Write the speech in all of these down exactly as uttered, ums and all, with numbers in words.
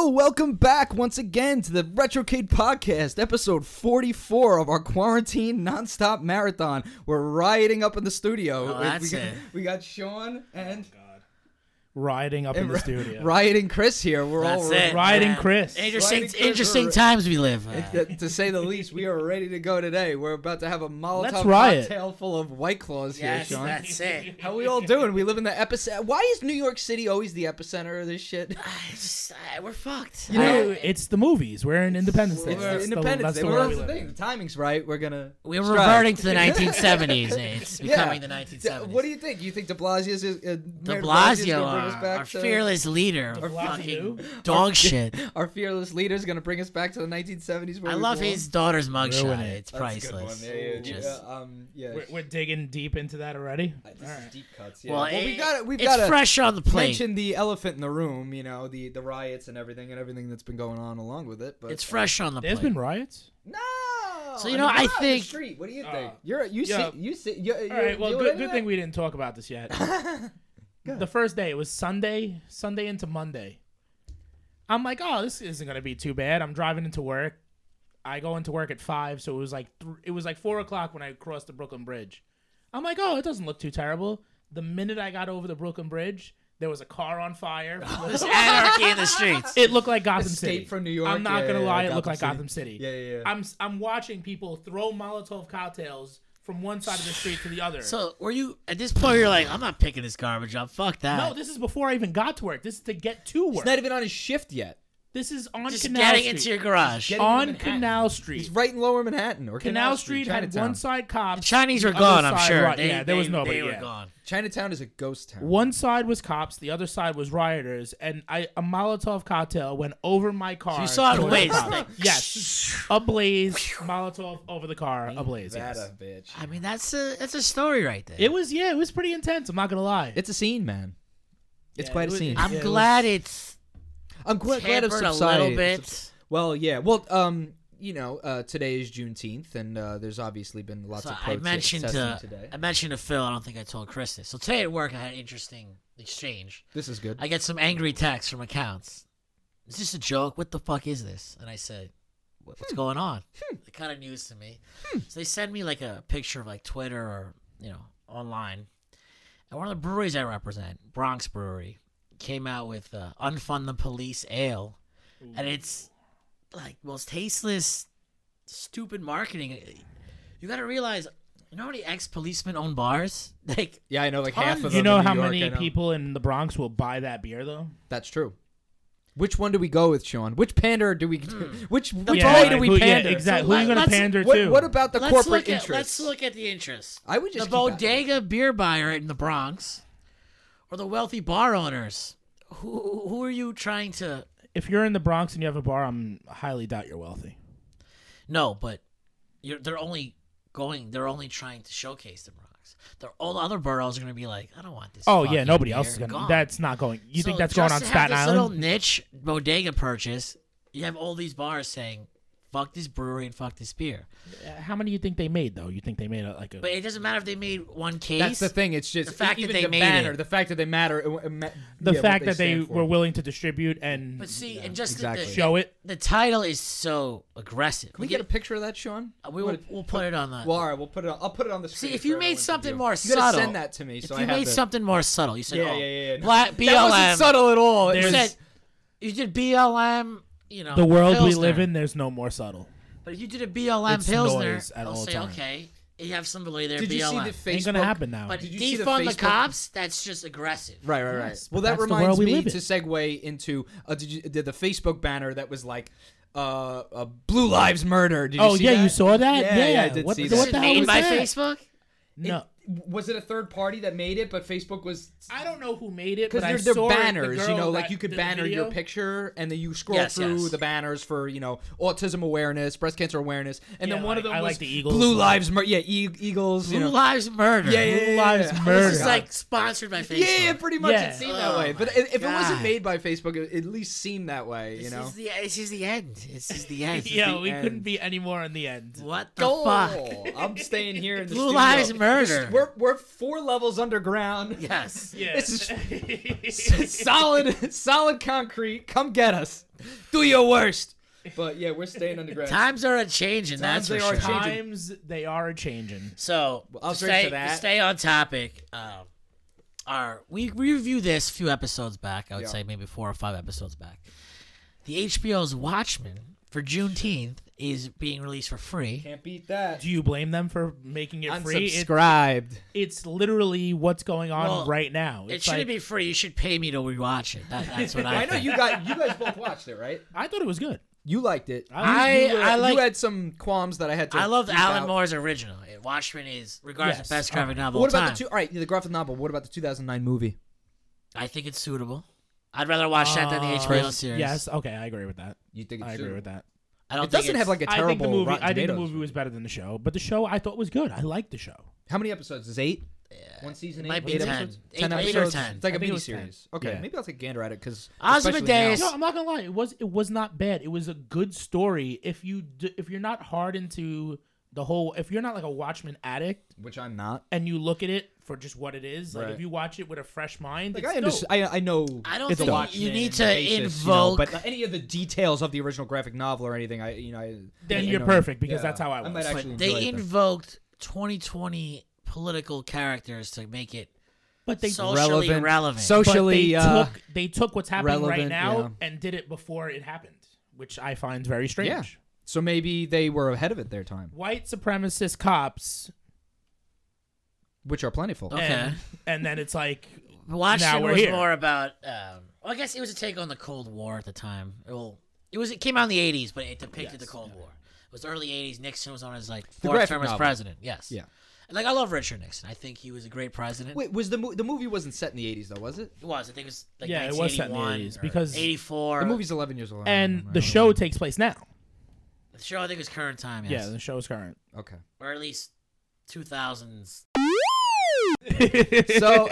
Hello, welcome back once again to the Retrocade Podcast, episode forty-four of our quarantine nonstop marathon. We're rioting up in the studio. Oh, that's we, got, it. we got Sean and... Oh, Rioting up in the ri- studio. Rioting Chris here. We're That's all it. Riding man. Chris. Interesting, Riding Chris, interesting we're- times we live. Uh, to say the least, we are ready to go today. We're about to have a Let's Molotov riot. cocktail full of White Claws yes, here, Sean. that's it. How we all doing? We live in the epicenter. Why is New York City always the epicenter of this shit? It's just, uh, we're fucked. You know, I- it's the movies. We're in Independence Day. It's That's the the- Independence that's Day. the Well, world that's we the live thing. in. The timing's right. We're gonna. we're strive. reverting to the nineteen seventies. It's becoming Yeah. the nineteen D- seventies. What do you think? You think De Blasio's is, uh, De Mayor de Blasio is Blasio, gonna bring us uh, back our to fearless leader, De Blasio? fucking dog shit. our fearless leader is gonna bring us back to the nineteen seventies. Where I we love belong? his daughter's Ruin mugshot. it. It's That's a good one. priceless. Yeah, yeah, Just- yeah, um, yeah. We're, we're digging deep into that already. This All is right. deep cuts. Yeah. Well, Well, it, we got we've it's got to fresh on the plate. mention the elephant in the room. You know, the the riots and everything and everything that's been going on along with it. But It's fresh on the There's plate. been riots. no. So, you I know, mean, I you're out in the think- street. What do you Uh, think? You're you yeah. see you see. You, All right. Well, good, good thing we didn't talk about this yet. The first day, it was Sunday, Sunday into Monday. I'm like, oh, this isn't gonna be too bad. I'm driving into work. I go into work at five, so it was like th- it was like four o'clock when I crossed the Brooklyn Bridge. I'm like, oh, it doesn't look too terrible. The minute I got over the Brooklyn Bridge, there was a car on fire. There's anarchy in the streets. It looked like Gotham Escape City. from New York. I'm not Yeah, gonna yeah, lie, yeah, it looked Gotham like City. Gotham City. Yeah, yeah, yeah. I'm I'm watching people throw Molotov cocktails from one side of the street to the other. So, were you, at this point, you're like, I'm not picking this garbage up. Fuck that. no, this is before I even got to work. This is to get to work. He's not even on his shift yet. This is on Just Canal getting Street. into your garage. Getting- on into Manhattan. Canal Street. He's right in Lower Manhattan or Canal, Canal Street had Chinatown. one side cops. The Chinese were the gone, other I'm side- sure. right, They- yeah, there was they- nobody. They were yeah. gone. Chinatown is a ghost town. One side was cops, the other side was rioters, and I a Molotov cocktail went over my car. You saw it towards waste. the cops. Like, Yes, ablaze. Molotov over the car, ablaze. That Yes. a bitch. I mean, that's a that's a story right there. It was yeah, it was pretty intense. I'm not gonna lie. It's a scene, man. It's Yeah, quite it a was- scene. I'm I'm yeah, it glad it's I'm glad, glad of tempered a subsided. little bit. subs- Well, yeah. Well, um, you know, uh, today is Juneteenth, and uh, there's obviously been lots So of I protests mentioned to today. I mentioned to Phil. I don't think I told Chris this. So today at work, I had an interesting exchange. This is good. I get some angry texts from accounts. Is this a joke? What the fuck is this? And I said, "What- what's going on? It's kind of news to me. So they send me like a picture of like Twitter or you know online. And one of the breweries I represent, Bronx Brewery, came out with uh, Unfund the Police Ale, and it's like most tasteless, stupid marketing. You got to realize, you know how many ex-policemen own bars? Like, yeah, I know, like half of you them. know in New how York, many I know. people in the Bronx will buy that beer though? That's true. Which one do we go with, Sean? Which pander do we? Which which Yeah, way like, do we who- yeah, pander? exactly. So Who are you gonna let's- pander What, to? what about the let's corporate look at, interests? let's look at the interests. I would just the keep that. bodega beer buyer in the Bronx, or the wealthy bar owners. Who who are you trying to? If you're in the Bronx and you have a bar, I'm highly doubt you're wealthy. No, but you're, they're only going. They're only trying to showcase the Bronx. They're, all the other boroughs are going to be like, I don't want this. Oh yeah, fucking nobody beer. else is gonna. Gone. That's not going. You So think that's just going on to Staten have this Island? little niche bodega purchase. You have all these bars saying, "Fuck this brewery and fuck this beer." Uh, How many do you think they made though? You think they made a, like a? But it doesn't matter if they made one case. That's the thing. It's just The fact even that they the made banner, it. the fact that they matter, it, it ma- the yeah, what fact that they stand for. were willing to distribute and But see, and just exactly. the, show it. the title is so aggressive. Can we get a picture of that, Sean? We will. We'll put it on the. Well, all right, we'll put it on. I'll put it on the screen. See, if for you made everyone to something view. more you gotta subtle, send that to me. if So you I have made the- something more subtle, you said, Yeah, "Oh, yeah, yeah. yeah. Black B That L M." wasn't subtle at all. It You was- said you did B L M. You know, The world we Pilsner. live in, there's no more subtle. But if you did a B L M It's Pilsner, noise at I'll all say, time. okay, you have somebody there. Did you B L M. see the Facebook? Ain't gonna happen now. But Did you see the defund the, Facebook- cops. That's just aggressive. Right, right, right. Yes, well, but that that's the reminds world we me live to in. segue into uh, did you did the Facebook banner that was like uh, uh Blue Lives Murder? Did you Oh see yeah, that? you saw that? Yeah, Yeah, yeah, I did what, see the- that. what Is the it hell made was by that? Facebook? No, It- was it a third party that made it? But Facebook was I don't know who made it, because but I they're, they're saw it, the banners, you girl know, like that you could did the banner your video. picture, and then you scroll Yes, through yes. the banners for you know autism awareness, breast cancer awareness, and Yeah, then one of like- them I was like the Eagles. Blue Lives Murder. Yeah, e- Eagles. Blue you know. Lives Murder. Yeah, yeah, yeah, Blue yeah, Lives yeah. Murder. This is like sponsored by Facebook. Yeah, pretty much Yeah. it seemed that Oh way. But my if, if it wasn't God. made by Facebook, it at least seemed that way. You This know. is the this is the end. This is the end. Yeah, the we end. couldn't be any more in the end. What the Go. fuck? I'm staying here in the Blue studio. Lives This- Murder. We're we're four levels underground. Yes. Yeah. This is solid, solid concrete. Come get us. Do your worst. But yeah, we're staying underground. Times are a changing. That's Times for they are sure. changing. Times they are a changing. So I'll to drink stay, to that. to stay on topic, um, our we we reviewed this a few episodes back. I would Yeah. say maybe four or five episodes back. The H B O's Watchmen for Juneteenth is being released for free. Can't beat that. Do you blame them for making it free? It, Unsubscribed. it's literally what's going on Well, right now. It It's shouldn't like, be free. You should pay me to rewatch it. That, that's what I. I know think. you guys. You guys both watched it, right? I thought it was good. You liked it. I- you, were- I like- You had some qualms that I had to. I loved keep Alan out. Moore's original. Watchmen is regarded Yes. the best graphic novel What of all about time. the two? All right, the graphic novel. What about the two thousand nine movie? I think it's suitable. I'd rather watch that than the H B O Uh, series. Yes, okay, I agree with that. You think it's I agree suitable? with that. I don't It think doesn't it's- have like a I terrible think the movie. Rotten I think the Tomatoes. movie was better than the show, but the show I thought was good. I liked the show. How many episodes? Is eight? One season, It eight, might be eight ten. episodes. Eight- ten eight or episodes. ten. It's like I a think it mini was ten. series. Okay, Yeah. maybe I'll take a gander at it because Ozymandias- No, I'm not gonna lie. It was it was not bad. It was a good story. If you d- if you're not hard into the whole, if you're not like a Watchmen addict which I'm not. and you look at it for just what it is, like Right. if you watch it with a fresh mind, Like it's I understand. dope. I I know. I don't it's think a you- Watchmen you need and to the basis, you know, invoke- but any of the details of the original graphic novel or anything, I you know. I, Then I you're know- perfect because yeah, that's how I I was. might But actually But enjoy they it then. invoked twenty twenty political characters to make it But they socially Relevant. relevant. So- but socially, they uh, took they took what's happening right relevant, now yeah. and did it before it happened, which I find very strange. Yeah. So maybe they were ahead of it their time, White supremacist cops, which are plentiful. Okay. and, and then it's like Watchmen now we're was here. more about. Um, well, I guess it was a take on the Cold War at the time. Well, it was. It came out in the eighties, but it depicted the Yes, Cold War. It was early eighties. Nixon was on his like The fourth graphic term as novel. president. Yes. Yeah. And, like I love Richard Nixon. I think he was a great president. Wait, was the mo- the movie wasn't set in the eighties though, was it? It was. I think it was like Yeah, it was set in the nineteen eighty-one eighties or because eighty-four. The movie's eleven years old. and the show takes place now. The show I think was current time. Yes. Yeah, the show's current. Okay. Or at least two thousands. So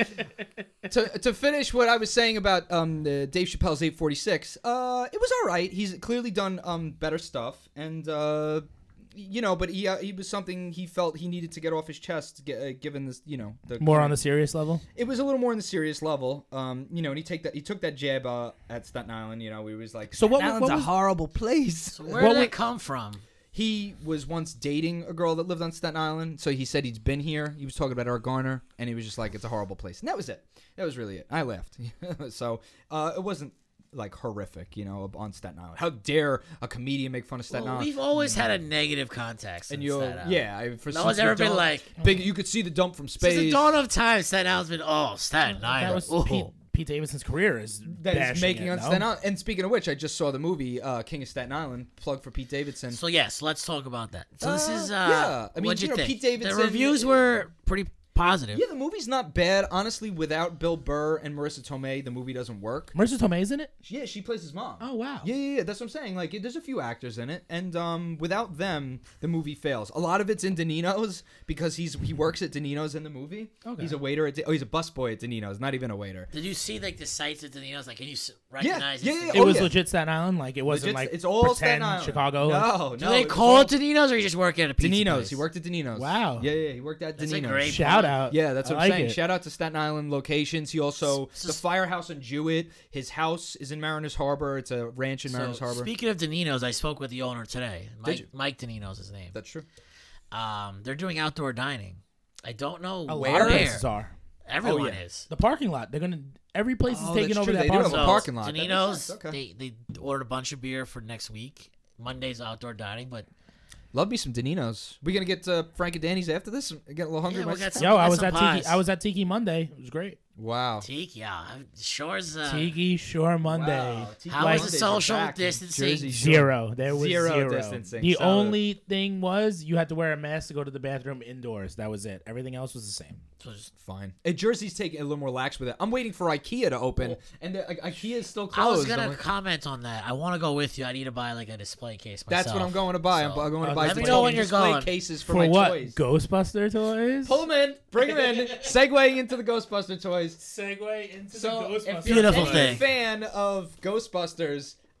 to to finish what I was saying about um the Dave Chappelle's eight forty-six, uh it was all right. He's clearly done um better stuff, and uh you know, but he uh, he was something he felt he needed to get off his chest, get, uh, given this, you know, the More on the serious level. It was a little more on the serious level, um, you know, and he take that he took that jab uh, at Staten Island. You know, he was like, So what- Staten what Island's was- a horrible place. So where What did would- that come from? He was once dating a girl that lived on Staten Island, so he said he's been here. He was talking about Eric Garner, and he was just like, it's a horrible place. And that was it. That was really it. I laughed. So uh, it wasn't, like, horrific, you know, on Staten Island. How dare a comedian make fun of Staten Well, Island? we've always had a negative context. And since you, that, uh, yeah, I, for No since one's the ever been dump- like- big. You could see the dump from space. Since the dawn of time, Staten Island's been oh Staten Island. That was Ooh. Pete, Pete Davidson's career is that is bashing making it, on no? Staten Island. And speaking of which, I just saw the movie uh, King of Staten Island. Plug for Pete Davidson. So yes, let's talk about that. So this Uh, is uh, yeah. I mean, what'd you, you know, think? Pete Davidson- The reviews were pretty positive. Yeah, the movie's not bad. Honestly, without Bill Burr and Marissa Tomei, the movie doesn't work. Marissa Tomei's in it. Yeah, she plays his mom. Oh wow. Yeah, yeah, yeah. That's what I'm saying. Like, there's a few actors in it, and um, without them, the movie fails. A lot of it's in Danino's because he's he works at Danino's in the movie. Okay. He's a waiter at. Oh, he's a busboy at Danino's. Not even a waiter. Did you see like the sites at Danino's? Like, can you s- recognize? yeah, it's yeah, the- It Oh, was yeah. legit Staten Island. Like it wasn't Legit- like it's all pretend Staten Island. Chicago. like- No, no. Do they it was call all- it Danino's, or you just work at a pizza Danino's. place? He worked at Danino's. Wow. Yeah, yeah. He worked at That's a Danino's. great Shout point. out. Yeah, that's I what like I'm saying. it. Shout out to Staten Island locations. He also S- the Firehouse in Jewett. His house is in Mariners Harbor. It's a ranch in Mariners So, Harbor. speaking of Danino's, I spoke with the owner today. Mike, you? Mike Danino's his name. That's true. Um, they're doing outdoor dining. I don't know A where. lot of places are. Everyone Oh, yeah. is. The parking lot. They're gonna. Every place is Oh, taking that's over true. that They do parking have a lot. parking lot. That makes Danino's, sense. Okay. they they ordered a bunch of beer for next week. Monday's outdoor dining, but Love me some Danino's. We gonna get uh, Frank and Danny's after this? I get a little hungry. Yeah, we'll myself. get some- Yo, I Get was some at Tiki. pies. I was at Tiki Monday. It was great. Wow. Tiki, yeah, Shore's. Uh, Tiki Shore Monday. Wow. Tiki How Like- was the Mondays are social back in distancing? Jersey Shore. Zero. There was Zero zero. distancing. The Solid. only thing was you had to wear a mask to go to the bathroom indoors. That was it. Everything else was the same. So just- Fine. And Jersey's taking a little more lax with it. I'm waiting for IKEA to open, and the, I- IKEA is still I closed. was gonna I'm like, comment on that. I want to go with you. I need to buy like a display case myself. that's what I'm going to buy. So- I'm going to Uh, buy let me display- know when you're display going. cases for, For my what? toys. Ghostbuster toys? Pull them in. Bring them in. Segueing into the Ghostbuster toys. Segue into So, if Ghostbuster you're Beautiful any thing. fan of Ghostbusters,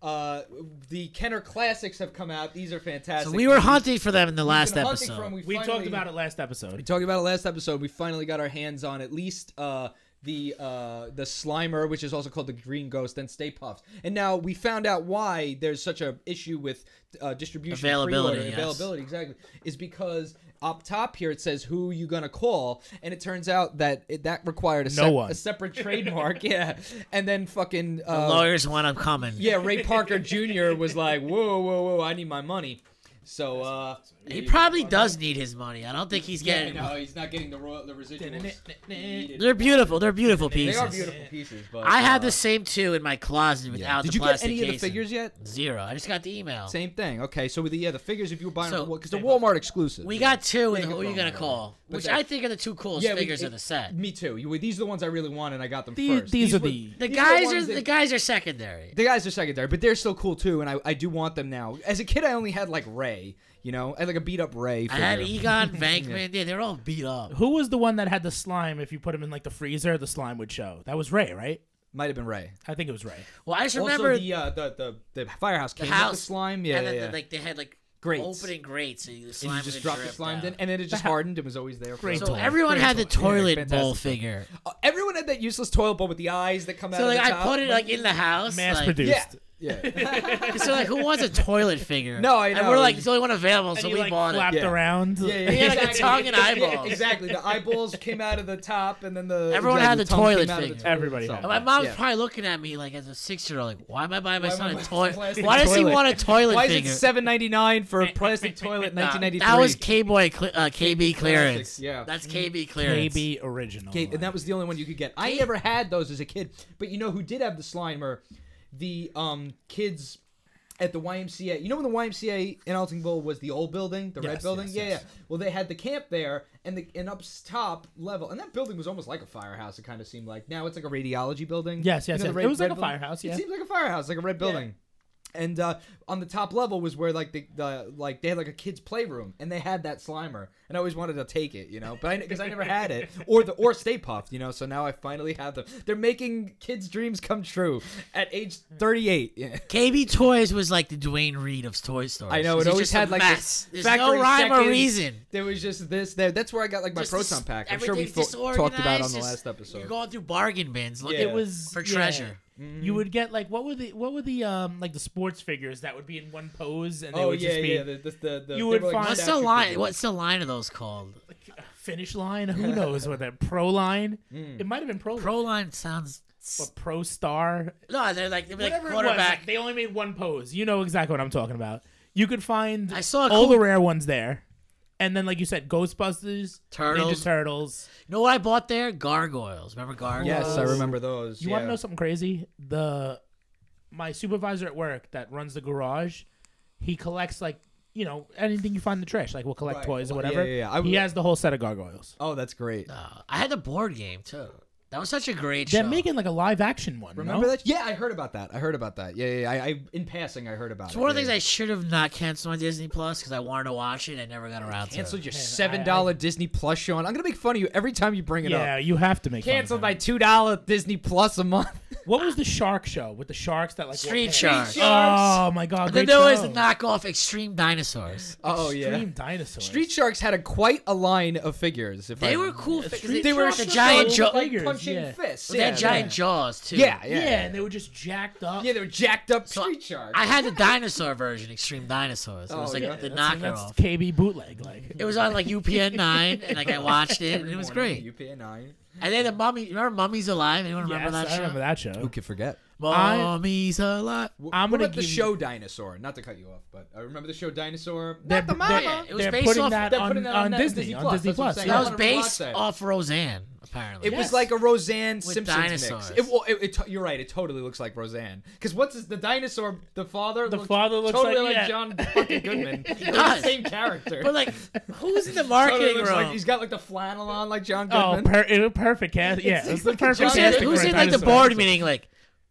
Uh, the Kenner Classics have come out. These are fantastic. So we were hunting for them in the We've last been hunting episode. for 'em. We, We finally, talked about it last We episode. talked about it last episode. We finally got our hands on at least uh, the uh, the Slimer, which is also called the Green Ghost, and Stay Puft. And now we found out why there's such a issue with uh, distribution, Availability, pre-order, yes. availability. Exactly, is because up top here it says who you gonna call, and it turns out that it, that required a, No sep- one. a separate trademark. Yeah, and then fucking The uh, lawyers want them coming. yeah, Ray Parker Junior was like, whoa, whoa, whoa, I need my money. So uh, He probably does need his money. I don't think he's yeah, getting. no, he's not getting the royal, the residuals. They're beautiful. They're beautiful They pieces. are beautiful pieces, but I uh, have the same two in my closet without Did the you get plastic any of the casing. figures yet? Zero. I just got the email. Same thing. Okay, so with the yeah, the figures if you were buying So- because they're Walmart exclusive. We got two, and Yeah, who are you you gonna can call? But Which that- I think are the two coolest Yeah, we- figures it- of the set. Me too. You, these are the ones I really want, and I got them These, first. these are were- the. The these guys the are ones the that- guys are secondary. The guys are secondary, but they're still cool too, and I, I do want them now. As a kid, I only had like Ray, you know, I had like a beat up Ray. I had figure. Egon, Venkman. Yeah, they're all beat up. Who was the one that had the slime? If you put him in like the freezer, the slime would show. That was Ray, right? Might have been Ray. I think it was Ray. Well, I just remember also, the, uh, the the the firehouse the came with the house slime. Yeah, and then yeah, the- yeah. like they had like Grates. opening grates, so you, the and slime you just would dropped the drip slime down. in, and then it just The ha- hardened and was always there. For Great a So toy. everyone Great had the toy. toilet Yeah, bowl fantastic. figure. Uh, everyone had that useless toilet bowl with the eyes that come out. So of like the I top. put it like in the house. Mass like, produced. Yeah. Yeah. So like, who wants a toilet figure? No, I And know. we're like, it's the only one available, And so you we like bought flapped it. Yeah. around. Yeah, yeah, Yeah, like a exactly. tongue and Yeah, eyeballs. exactly. The eyeballs came out of the top, and then the Everyone exactly, had the tongue toilet came out of the figure. toilet Everybody itself. had And my mom's Yeah. probably looking at me like as a six-year-old, like, why am I buying my Why son am a I toilet? plastic Why does he toilet? want a toilet Why is figure? it seven ninety nine for a plastic toilet in Nah, nineteen ninety three? that was K-Boy cl- uh, K B clearance. Classics, yeah. That's K B K clearance. B original. Okay, and that was the only one you could get. I K- never had those as a kid, but you know who did have the Slimer? The um kids at the Y M C A. You know when the Y M C A in Eltingville was the old building, the red Yes, building? yes, yeah, yes. yeah. Well, they had the camp there, and the and up top level, and that building was almost like a firehouse. It kind of seemed like now it's like a radiology building. Yes, yes, You know, the yes. red- It was like red a building? firehouse, It yeah. seems like a firehouse, like a red building. And uh, on the top level was where like the, the like they had like a kids playroom, and they had that Slimer, and I always wanted to take it, you know, but I because I never had it or the or Stay Puft, you know, so now I finally have them. They're making kids' dreams come true at age thirty-eight. Yeah. K B Toys was like the Dwayne Reed of Toy Story. I know, it It's always just a had, like, mess. this There's no factory rhyme or seconds. reason. There was just this there. That's where I got like my Just proton dis- pack. I'm sure we everything's fo- talked about on disorganized, the just- last episode. You're going through bargain bins looking Yeah. It was for yeah. treasure. You would get like what were the what were the um like the sports figures that would be in one pose and they Oh would yeah, just be yeah. The, the, the, the, You they would were, like, find- What's the statue line? figures. What's the line of those called? finish line. Who knows what that pro line? Mm. It might have been pro Pro line sounds. or pro star. No, they're like they're like Whatever it quarterback. was, they only made one pose. You know exactly what I'm talking about. You could find I saw a all cool- the rare ones there, and then like you said, Ghostbusters, Turtles. Ninja Turtles. You know what I bought there? Gargoyles. Remember gargoyles? Yes, I remember those. You yeah. want to know something crazy? The my supervisor at work that runs the garage, he collects like you know anything you find in the trash. Like we'll collect Right. toys or Well, whatever. yeah, yeah, yeah. I he would- has the whole set of gargoyles. Oh, that's great. Uh, I had the board game too. That was such a great They're show. making like a live action one. Remember no? that? Yeah, I heard about that. I heard about that. Yeah, yeah. yeah. I, I in passing, I heard about It's it. one of the yeah, things yeah. I should have not canceled my Disney Plus because I wanted to watch it. I never got around to Canceled it. your Man, seven dollar Disney Plus show, and I'm gonna make fun of you every time you bring it Yeah, up. you have to make. fun of Canceled him. my two dollar Disney Plus a month. What was the shark show with the sharks that like wore Street pants? Sharks. Oh my god! And then great there was show. the knockoff Extreme Dinosaurs. Oh yeah. Extreme dinosaurs. Street Sharks had a quite a line of figures. If They I, were cool. Yeah, figures. Street They, They were Sharks the were giant cool. jaw. like figures, punching yeah. fists. They yeah, had giant yeah. jaws too. Yeah, yeah, Yeah, yeah. and they were just jacked up. Yeah, they were jacked up So Street Sharks. I had the dinosaur version, Extreme Dinosaurs. It was Oh, like yeah. the That's, that's knockoff. K B bootleg. Like It was on like U P N nine, and like I watched it, and it was great. U P A nine. And then the mummy. Remember Mummy's Alive? Anyone remember yes, that I show? remember that show. Who could forget? I- Mummy's Alive. I'm what gonna about the give you- show Dinosaur? Not to cut you off, but I remember the show Dinosaur. They're- Not the they're- mama. It was They're based putting off- that they're on, putting that on on Net- Disney, Disney on Plus, Disney that's what I'm Plus. saying. That I was wanted to watch based that. off Roseanne, apparently. It Yes. was like a Roseanne With Simpsons dinosaurs. mix. It, well, it, it, to- you're right. It totally looks like Roseanne. Because what's his, the dinosaur? The father. The looks father looks totally like- like, yeah. John fucking Goodman. He does. the same character. But like, who's in the Totally marketing looks room? like- he's got like the flannel on, like John Oh, Goodman. per- it was perfect cast. Yeah, it was the like a perfect giant- who's casting in, for who's a in like the dinosaur. board meeting? Like,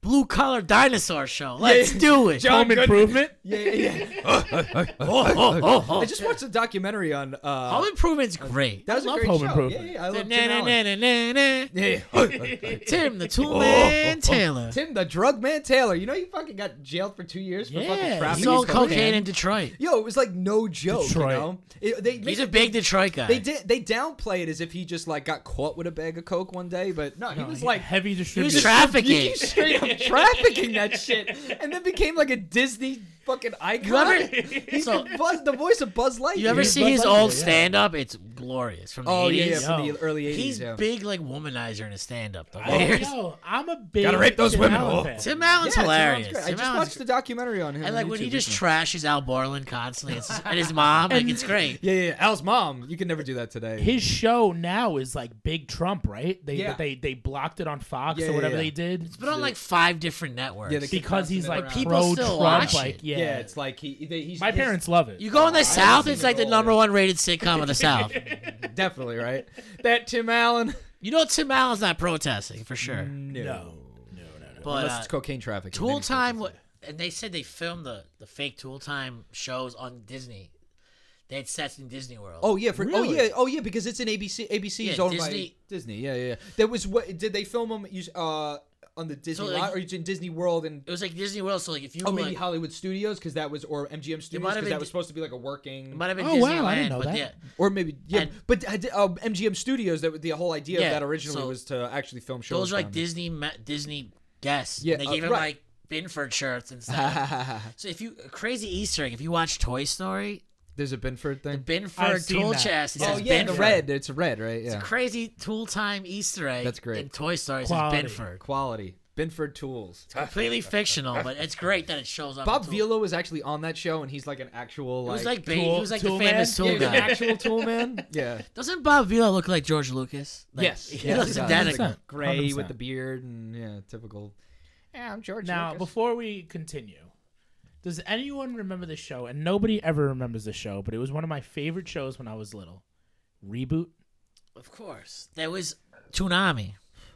blue collar dinosaur show. Let's yeah. do it. John Home Goodman. Improvement. Yeah, yeah. oh, oh, oh, oh. I just watched a documentary on. Uh, Home Improvement's great. that was I a love great Home show. Improvement. Yeah, yeah, I love Tim Na, Allen. na, na, na, na. Yeah, yeah. Tim, the Tool Man Taylor. Tim, the drug man Taylor. You know he fucking got jailed for two years for Yeah, fucking he He trafficking. sold cocaine. cocaine in Detroit. Yo, it was like no joke. Detroit. You know, it, they He's a big Detroit guy. They did. They downplay it as if he just like got caught with a bag of coke one day, but no, he No, was he- like heavy He distributor. was trafficking. he straight up trafficking that shit, and then became like a Disney fucking icon. You ever- He's so- the, Buzz, the voice of Buzz Lightyear. You ever He's see Buzz his Lightyear, old yeah. stand-up? It's glorious from the Oh yeah, eighties. yeah, from Yo. the early eighties. He's yeah. big like womanizer in his stand-up. Though. Oh, Here's- yo, I'm a big. Gotta rape those Tim women. Allen Oh. fan. Tim Allen's Yeah, Tim Allen's hilarious. great. I Tim just Allen's watched the documentary on him. And on like when YouTube he just recently. trashes Al Borland constantly it's, and his mom, like it's great. Yeah, yeah, yeah, Al's mom. You can never do that today. His show now is like Big Trump, right? They Yeah. they they blocked it on Fox Yeah, or yeah, whatever yeah. they did It's been on like five different networks. Yeah, they keep because he's bouncing it like around. People pro still Trump. watch Like it. yeah, yeah, it's like he. They, he's, my his- parents love it. you go in the I South, haven't it's seen like it the all, number yeah. one rated sitcom of the South. definitely right. That Tim Allen. You know Tim Allen's not protesting for sure. No, no, no, no, no. But unless uh, it's cocaine trafficking. then Tool he's Time, protesting. wa- and they said they filmed the, the fake Tool Time shows on Disney. They had sets in Disney World. Oh yeah, for oh Really? yeah, oh yeah, because it's an A B C. A B C is Yeah, owned Disney- by Disney. Yeah, yeah. yeah. There was what did they film them? Use uh on the Disney like- lot or it's in Disney World and it was like Disney World. So like if you oh were maybe like, Hollywood Studios because that was or M G M Studios might have because been that was Di- supposed to be like a working it might have been Oh, Disneyland, wow, I didn't know but that. yeah, or maybe yeah, And- but uh, M G M Studios that the whole idea Yeah, of that originally so was to actually film shows. those are like down Disney ma- Disney guests. Yeah, and they uh, gave him right. like Binford shirts and stuff. there. So if you a crazy Easter egg, if you watch Toy Story, There's a Binford thing. Binford I've seen tool that. chest. It Oh says yeah, the Binford. red. It's red, right? It's Yeah, a crazy Tool Time Easter egg. That's great. In Toy Story, it Quality. says Binford. quality. Binford Tools. Completely fictional, but it's great that it shows up. Bob in Tool. Vila was actually on that show, and he's like an actual It was like. like, ba- Tool- he was like Tool the famous Man? tool yeah, he's an guy. actual tool man. Yeah. Doesn't Bob Vila look like George Lucas? Like, Yes. he yes, looks he does. identical. one hundred percent. Gray one hundred with percent. the beard and yeah, typical. Yeah, I'm George. Now, Lucas. before we continue, does anyone remember the show? And nobody ever remembers the show, but it was one of my favorite shows when I was little. Reboot. Of course, there was Toonami.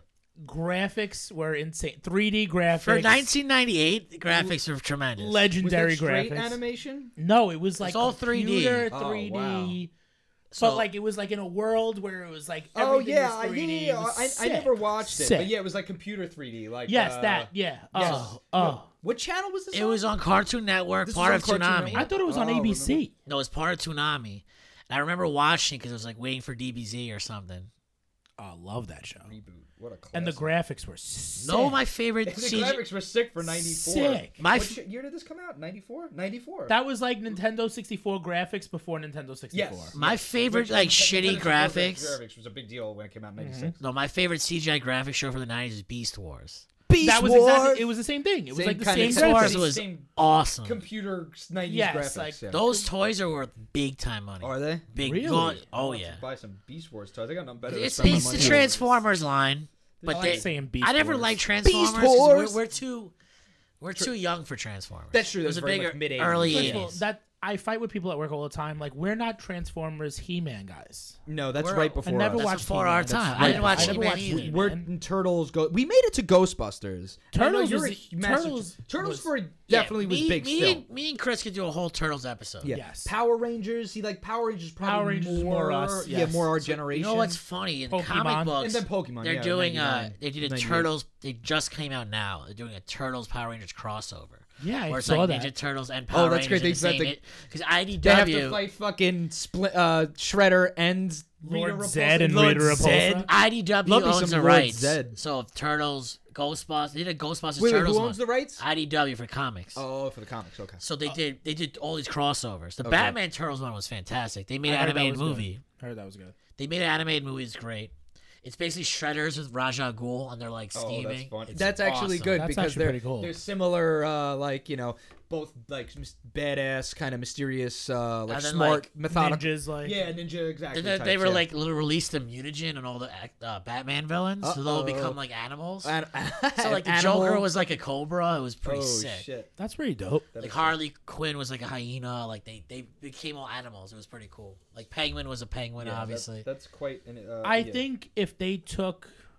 Graphics were insane. three D graphics. For nineteen ninety-eight, the graphics were tremendous. was legendary that straight graphics. animation? No, it was like all three D. computer Oh, three D. wow. So- But like it was like in a world where it was like Oh everything yeah, was I- three D. yeah, It yeah. was I, I sick. never watched it, Sick. but yeah, it was like computer three D. Like Yes, uh, that. Yeah. yes. Oh, oh. What channel was this? It on? was on Cartoon Network, This part was of on Cartoon Toonami. Network? I thought it was on Oh, A B C. No, it was part of Toonami. And I remember watching because it was like waiting for D B Z or something. Oh, I love that show. Reboot. What a classic. And the graphics were sick. No, my favorite the C G. graphics were sick for ninety-four. Sick. My What f- sh- year did this come out? ninety-four? ninety-four. That was like Nintendo sixty-four graphics before Nintendo sixty-four. yes. My yes. favorite, Which- like, Nintendo shitty sixty-four graphics- Graphics was a big deal when it came out in ninety-six. No, my favorite C G I graphic show for the nineties is Beast Wars. Beast That was Wars. exactly. It was the same thing. It was Same like the kind of same Beast graphics. Wars graphics. was Same awesome. computer nineties Yes, graphics. like- yeah. Those toys are worth big time money. Are they? Big. Really? go- oh I'll have yeah. to Buy some Beast Wars toys. I got nothing better. to It's, spend my it's the money on. Transformers line, but I like they, saying Beast I never Wars. liked Transformers. 'cause Wars? We're, we're too, we're too young for Transformers. That's true, It was that's a very bigger much mid-eighties. early First of all, eighties. that I fight with people at work all the time. Like we're not Transformers He-Man guys. No, that's We're- right I before. I never us. That's watched before He-Man. our That's time. I right. didn't watch I never He-Man watched either. He-Man. We're in Turtles go. We made it to Ghostbusters. And I know Turtles you're was a a- massive- Turtles Turtles was- for Yeah, definitely was me, big me still. And, me and Chris could do a whole Turtles episode. Yeah. Yes. Power Rangers. See, like Power Rangers. Probably Power Rangers is more more us, Yeah, yes. more our So, generation. You know what's funny? In Pokemon. comic books, And then Pokemon, they're yeah, doing uh, ninety-nine, they did a ninety-eight. Turtles. They just came out now. They're doing a Turtles Power Rangers crossover. Yeah, I Where it's saw like that. Ninja Turtles and Power Oh, that's great. Rangers. They in the said same because I D They have to W. fight fucking split uh, Shredder and Lord Rita Zed Repulsa. and Lord Rita Zed. Repulsa. I D W Love me owns some the Lord rights. Zed. So if Turtles, Ghostbusters, they did a Ghostbusters Wait, wait, Turtles who owns one. the rights? I D W for comics. Oh, for the comics. Okay. So they did they did all these crossovers. The Okay. Batman Turtles one was fantastic. They made I an heard that animated was good. movie. I heard that was good. They made an animated movie. It's great. It's basically Shredders with Raja Ghul, and they're like Oh, scheming. that's fun. It's That's actually awesome. good That's because actually they're pretty cool. they're similar, uh, like you know, both like mis- badass, kind of mysterious, uh, like And then, smart, like, methodical. Ninjas like Yeah, ninja exactly. They, they, types, were yeah. like li- released the mutagen and all the act- uh, Batman villains, so they'll Uh-oh. become like animals. An- so like the animal- Joker was like a cobra. It was pretty oh sick. shit. that's pretty dope. That Like is- Harley Quinn was like a hyena. Like they, they became all animals. It was pretty cool. Like Penguin was a penguin, yeah, that- obviously. that's quite. An, uh, I yeah. think if they took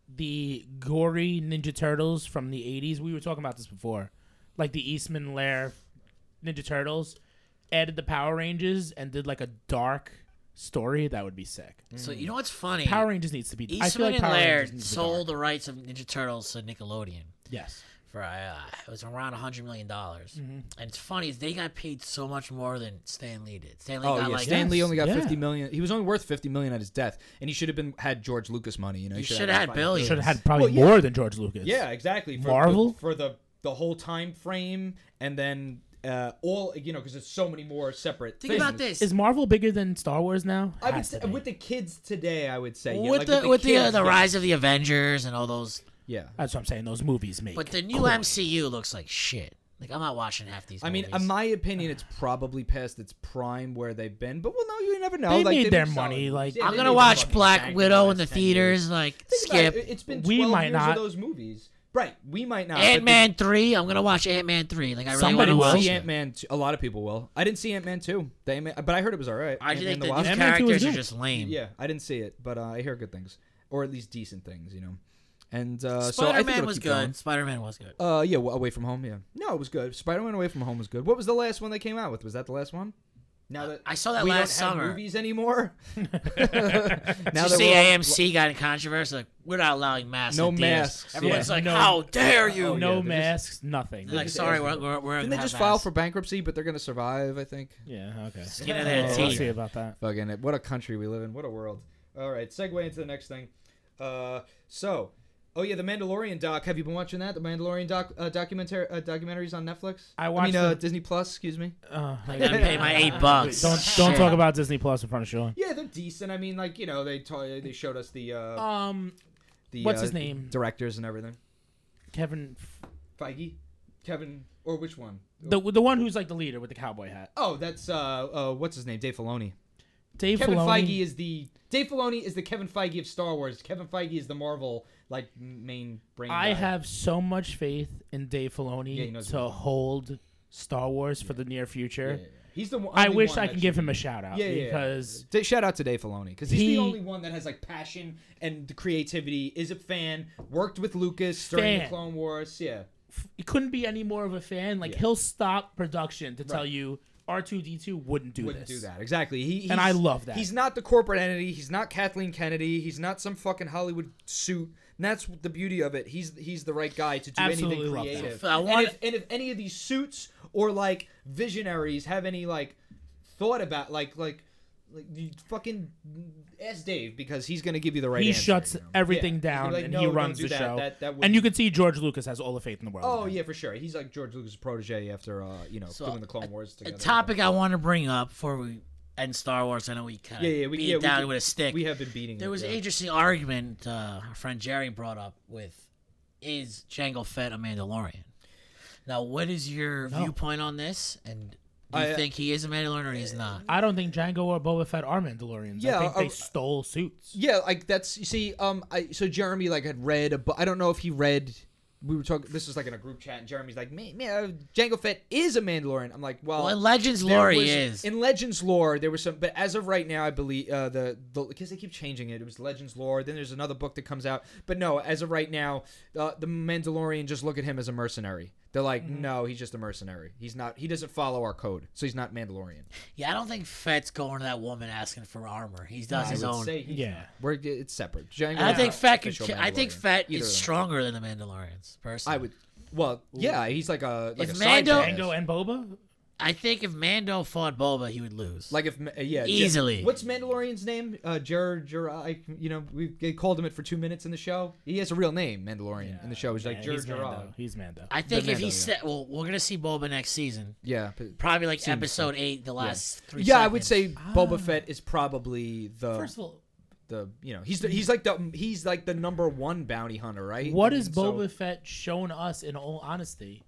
the gory Ninja Turtles from the eighties. We were talking about this before, like the Eastman Lair Ninja Turtles, added the Power Rangers and did like a dark story. That would be sick. So you know what's funny? Power Rangers needs to be. I feel Eastman like and Power Laird Rangers needs to be sold dark. the rights of Ninja Turtles to Nickelodeon Yes. for uh, it was around a hundred million dollars. Mm-hmm. And it's funny is they got paid so much more than Stan Lee did. Stan Lee Oh got yeah, like Stan Lee Yes, only got yeah. fifty million. He was only worth fifty million at his death, and he should have been had George Lucas money. You know, You should shoulda had five billions. Should have had probably Well, yeah. more than George Lucas. Yeah, exactly. For Marvel? the, for the the whole time frame, and then uh, all you know, because there's so many more separate. Think things. about this. Is Marvel bigger than Star Wars now? I would Has say, to be. with the kids today, I would say yeah, with like the with the uh, kids, the yeah. rise of the Avengers and all those, Yeah, That's what I'm saying. Those movies make. but the new cool. M C U looks like shit. Like I'm not watching half these. I mean, movies. in my opinion, it's probably past its prime where they've been. But well, no, you never know. They like, made they've their been solid money, movies. like- Yeah, I'm they gonna made their watch fucking Black bank Widow the in the last ten years. theaters. Like Think about skip it. It's been We twelve might years not. of those movies. Right, we might not. but Ant Man three. I'm gonna watch Ant Man three. Like I really Somebody want to will. watch See it. Ant Man. A lot of people will. I didn't see Ant Man two. The Ant-Man- but I heard it was all right. I just Ant-Man think the Wasp. new Ant-Man two was characters are good. just lame. Yeah, I didn't see it, but uh, I hear good things, or at least decent things, you know. And uh, so I think Spider-Man it'll was keep good. going. Spider-Man was good. Uh, yeah, well, Away From Home. Yeah, no, it was good. Spider-Man Away From Home was good. What was the last one they came out with? Was that the last one? Now that I saw that we last don't have summer. movies anymore. Did now you that see we're all- A M C got in controversy? Like we're not allowing masks. No in theaters. masks, Everyone's yeah. like, No- "How dare you?" Oh, no yeah, they're masks, nothing. They're like, just- sorry, we're we're, we're Didn't gonna they just have file masks. for bankruptcy? But they're gonna survive, I think. Yeah. Okay. Skin of their Oh, teeth. we'll see about that. Fucking it. What a country we live in. What a world. All right, segue into the next thing. Uh, so, oh yeah, the Mandalorian doc. Have you been watching that? The Mandalorian doc uh, documentary uh, documentaries on Netflix. I I watched mean, uh, the- Disney Plus. Excuse me. Uh, I gotta pay my eight bucks. Don't don't talk about Disney Plus in front of Sean. Yeah, they're decent. I mean, like you know, they t- they showed us the uh, Um, the what's uh, his name? directors and everything. Kevin, Feige, Kevin, or which one? the the one who's like the leader with the cowboy hat. Oh, that's uh, uh, what's his name? Dave Filoni. Dave Kevin Filoni. Feige is the Dave Filoni is the Kevin Feige of Star Wars. Kevin Feige is the Marvel like main brain. I guy. have so much faith in Dave Filoni Yeah, he knows to what hold Star Wars for the near Yeah, future. yeah, yeah. He's the. One, I only wish one I that can give should him be- a shout out Yeah, yeah, yeah. because D- Shout out to Dave Filoni because he's He- the only one that has like passion and creativity. Is a fan. Worked with Lucas during the Fan. Clone Wars. Yeah. he couldn't be any more of a fan. Like Yeah. he'll stop production to tell Right. you R two D two wouldn't do Wouldn't this. do that exactly. He he's, And I love that. He's not the corporate entity. He's not Kathleen Kennedy. He's not some fucking Hollywood suit. And that's the beauty of it. He's he's the right guy to do Absolutely anything love that. creative. I And want- if, and if any of these suits or like visionaries have any like thought about like like like you fucking ask Dave because he's gonna give you the right. He answer, shuts you know? everything Yeah. down He's like, and "No, he don't runs do the that. show. That, that And wouldn't- you can see George Lucas has all the faith in the world. Oh in him. yeah, for sure. He's like George Lucas' protege after uh you know So, doing the Clone Wars A together. topic I want to bring up before we end Star Wars. I know we kind of Yeah, yeah, we- beat yeah, it we down did- with a stick. We have been beating. There it, was yeah. an interesting argument uh, our friend Jerry brought up with, is Jango Fett a Mandalorian? Now, what is your No. viewpoint on this? And do you I- think he is a Mandalorian or he's not? I don't think Django or Boba Fett are Mandalorians. Yeah, I think uh, they stole suits. Yeah, like that's you see. Um, I so Jeremy like had read a book. I don't know if he read. We were talking. This was like in a group chat, and Jeremy's like, "Man, man uh, Jango Fett is a Mandalorian." I'm like, "Well, Well, in Legends there lore, he was- is. In Legends lore, there was some, but as of right now, I believe uh, the the because they keep changing it. It was Legends lore. Then there's another book that comes out, but no, as of right now, uh, the Mandalorian just look at him as a mercenary. They're like, Mm-hmm. no, he's just a mercenary. He's not. He doesn't follow our code, so he's not Mandalorian. Yeah, I don't think Fett's going to that woman asking for armor. He does I his would own. say he's Yeah. not. We're it's separate. Jango And I is think not Fett could. official ki- I think Mandalorian. Fett Either is of them. stronger than the Mandalorians. Personally, I would. Well, yeah, he's like a like If a side Mando- badass. Django and Boba? I think if Mando fought Boba, he would lose. Like if uh, yeah, Easily. What's Mandalorian's name? Uh, Jer Jer. I, you know, we they called him it for two minutes in the show. He has a real name, Mandalorian, in the show. He's like Yeah, Jer he's Jer. Mando. He's Mando. I think the if he Mando, yeah. said, well, we're gonna see Boba next season. Yeah, but- Probably like Seems episode eight, the last three. yeah. I would say seconds. Boba Fett is probably the First of all, the you know he's the, he's like the he's like the number one bounty hunter, right? what I has mean, so- Boba Fett shown us in all honesty?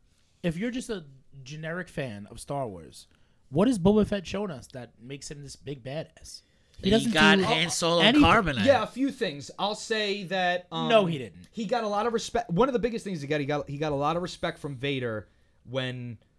If you're just a generic fan of Star Wars, what has Boba Fett shown us that makes him this big badass? He, got do Han Solo anything. carbonite. Yeah, a few things. I'll say that. Um, No, he didn't. He got a lot of respect. One of the biggest things he got, he got, he got a lot of respect from Vader when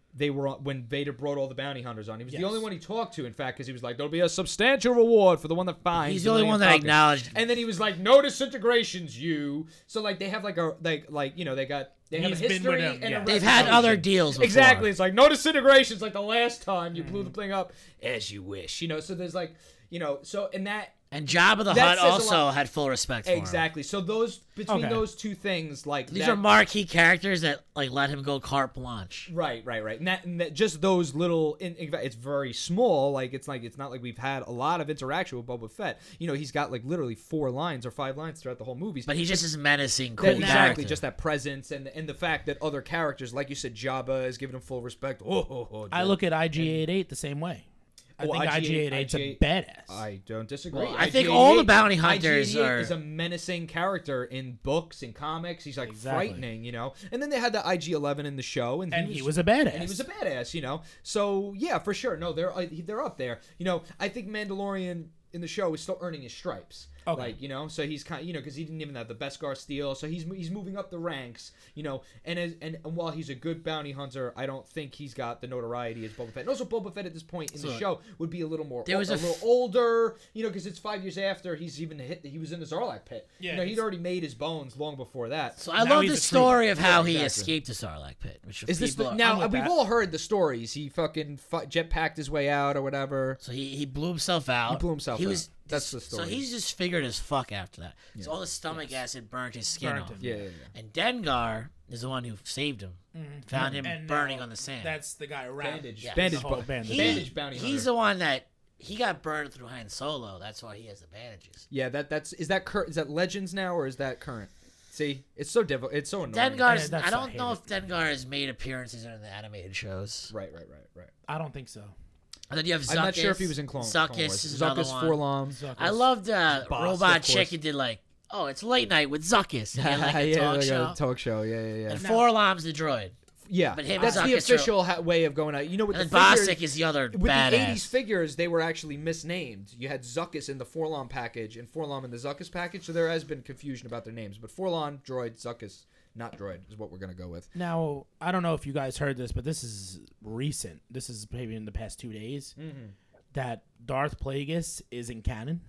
they were on, when Vader brought all the bounty hunters on. He was Yes. the only one he talked to, in fact, because he was like, "There'll be a substantial reward for the one that finds." He's the only one that Falcon." acknowledged. And then he was like, "No disintegrations, you." So like they have like a like like you know they got they have He's a been history with him, and yeah. a They've had reputation. other deals before. Exactly. It's like no disintegrations like the last time you blew the thing up as you wish. You know. So there's like you know so and that. And Jabba the That Hutt says a also lot. had full respect for him. Exactly. So those between Okay. those two things, like These that, are marquee characters that like let him go carte blanche. right, right, right. And that, and that just those little. In, in fact, it's very small. Like it's like it's not like we've had a lot of interaction with Boba Fett. You know, he's got like literally four lines or five lines throughout the whole movie. But he's just this menacing, cool That- exactly, character. just that presence and and the fact that other characters, like you said, Jabba is giving him full respect. Oh, oh, oh, I look at I G eighty-eight the same way. I Oh, think I G eighty-eight's a badass. I don't disagree. Well, I I think G all the eighty-eight bounty hunters I G eighty-eight are- is a menacing character in books and comics. He's like Exactly. frightening, you know. And then they had the I G eleven in the show, and, and he was a badass. and he was a badass, you know. So yeah, for sure. No, they're uh, they're up there. You know, I think Mandalorian in the show is still earning his stripes. Okay. Like, you know, so he's kind, you know, because he didn't even have the Beskar steel, so he's he's moving up the ranks, you know. And as and, and while he's a good bounty hunter, I don't think he's got the notoriety as Boba Fett. And also, Boba Fett at this point in the So, show would be a little more, there was a, a little f- older, you know, because it's five years after he's even hit. He was in the Sarlacc pit. Yeah, you know, he'd he's- already made his bones long before that. So I Now love he's the a story of how he exactly. escaped the Sarlacc pit. Which Is this people the, are- now? with We've that. all heard the stories. He fucking fu- jetpacked his way out or whatever. So he, he blew himself out. He blew himself he out. Was, That's the story. So he's just figured as fuck after that. So all the stomach acid burnt his skin Burnt off. him. Yeah, yeah, yeah. And Dengar is the one who saved him. Found him And burning now on the sand. That's the guy around. Bandage, Yeah. bandage, The whole bu- bandage. He- bandage bounty hunter. He's the one that he got burned through Han Solo. That's why he has the bandages. Yeah, that that's is that cur- is that Legends now or is that current? See, it's so difficult. It's so annoying. Dengar's. Yeah, that's I I don't hate know it. if Dengar has made appearances in the animated shows. Right, right, right, right. I don't think so. And then you have Zuckus. I'm not sure if he was in Clone, Zuckus Clone Wars. is another Zuckus, one. Forlom. Zuckus. I loved uh, Boss, Robot of Chick. course. He did like, oh, it's late night with Zuckus. And he had, like a yeah, talk like show. a talk show. Yeah, yeah, yeah. And Now- Forlom's the droid. Yeah, But him that's and the Zuckus are- official ha- way of going out. You know, with And the figures, Bostic is the other with badass. the eighties figures, they were actually misnamed. You had Zuckus in the Forlom package and Forlom in the Zuckus package, so there has been confusion about their names. But Forlom, droid, Zuckus, not droid, is what we're gonna go with. Now, I don't know if you guys heard this, but this is recent. This is maybe in the past two days Mm-hmm. that Darth Plagueis is in canon.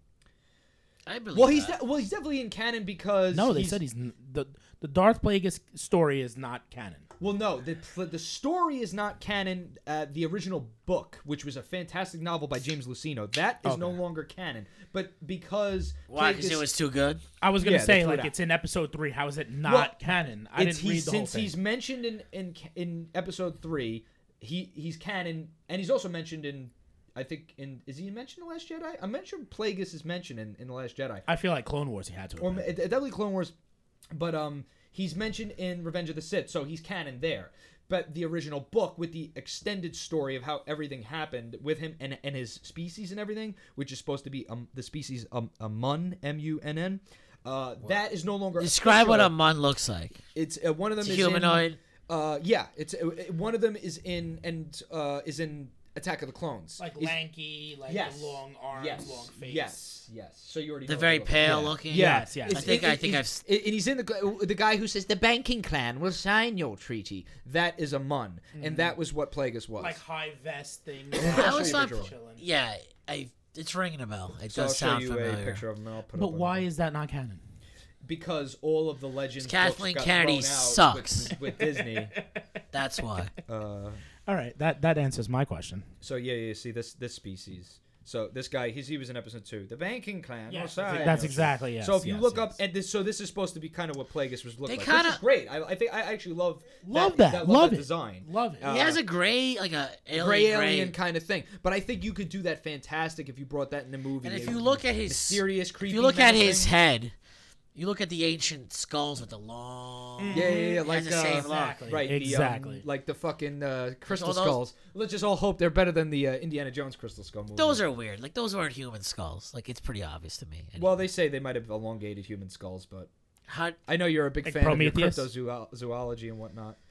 I believe Well, he's that. de- well, he's definitely in canon because No, they he's, said he's n- the the Darth Plagueis story is not canon. Well, no, the the story is not canon. Uh, the original book, which was a fantastic novel by James Luceno, that is no Okay. longer canon. But because Why? Because Plagueis- it was too good. I was gonna Yeah, they say threw it like out. it's in episode three. How is it not Well, canon? I it's didn't read he's, the whole since thing. he's mentioned in, in ca- in episode three, he he's canon, and he's also mentioned in. I think in is he mentioned in the Last Jedi? I'm not sure Plagueis is mentioned in, in the Last Jedi, I feel like Clone Wars. He had to. or have been. it- it definitely Clone Wars, but um he's mentioned in Revenge of the Sith, so he's canon there. But the original book with the extended story of how everything happened with him and, and his species and everything, which is supposed to be um, the species um, a mun M U N N, uh, that is no longer Describe what a official. mun looks like. It's uh, one of them It's a is humanoid. In, uh, yeah, it's uh, one of them is in and uh, is in Attack of the Clones. like Is- lanky, like yes, the long arms, yes, long face. yes, yes. So you already They're know very what- pale yeah. looking. Yeah. Yes, yes. It's- I think- I think it's- I've- And he's in the the guy who says the banking clan will sign your treaty. That is a mun, and that was what Plagueis was. Like high vest thing. I show was you a not. picture of Chilling. Yeah, I. It's ringing a bell. It so I'll does show sound you familiar. a picture of him. And I'll put it But up on why the- is that not canon? Because all of the legends. Kathleen books got Kennedy thrown out sucks. with, with Disney. That's why. Uh, All right, that that answers my question. so yeah, yeah. See this this species. So this guy, he's, he was in episode two. The banking clan. will Yes, sign that's your exactly yes. So if you yes, look yes. up, and this, so this is supposed to be kind of what Plagueis was looking They like, which kinda- is great. I, I think I actually love Love that. love Love that it. design, Love it. Uh, He has a gray, like a alien gray gray. alien kind of thing. But I think you could do that fantastic if you brought that in the movie. And if It you would look be at his, mysterious, creepy. if you look at his menacing. head, you look at the ancient skulls with the long. Yeah, yeah, yeah, He like has the uh, same look. Exactly. right, Exactly. the, um, like the fucking uh, crystal all those- skulls. Let's just all hope they're better than the uh, Indiana Jones crystal skull movie. Those are weird. Like those weren't human skulls. Like it's pretty obvious to me. And well, they say they might have elongated human skulls, but how, I know you're a big Like fan Prometheus? of your cryptozoology and whatnot.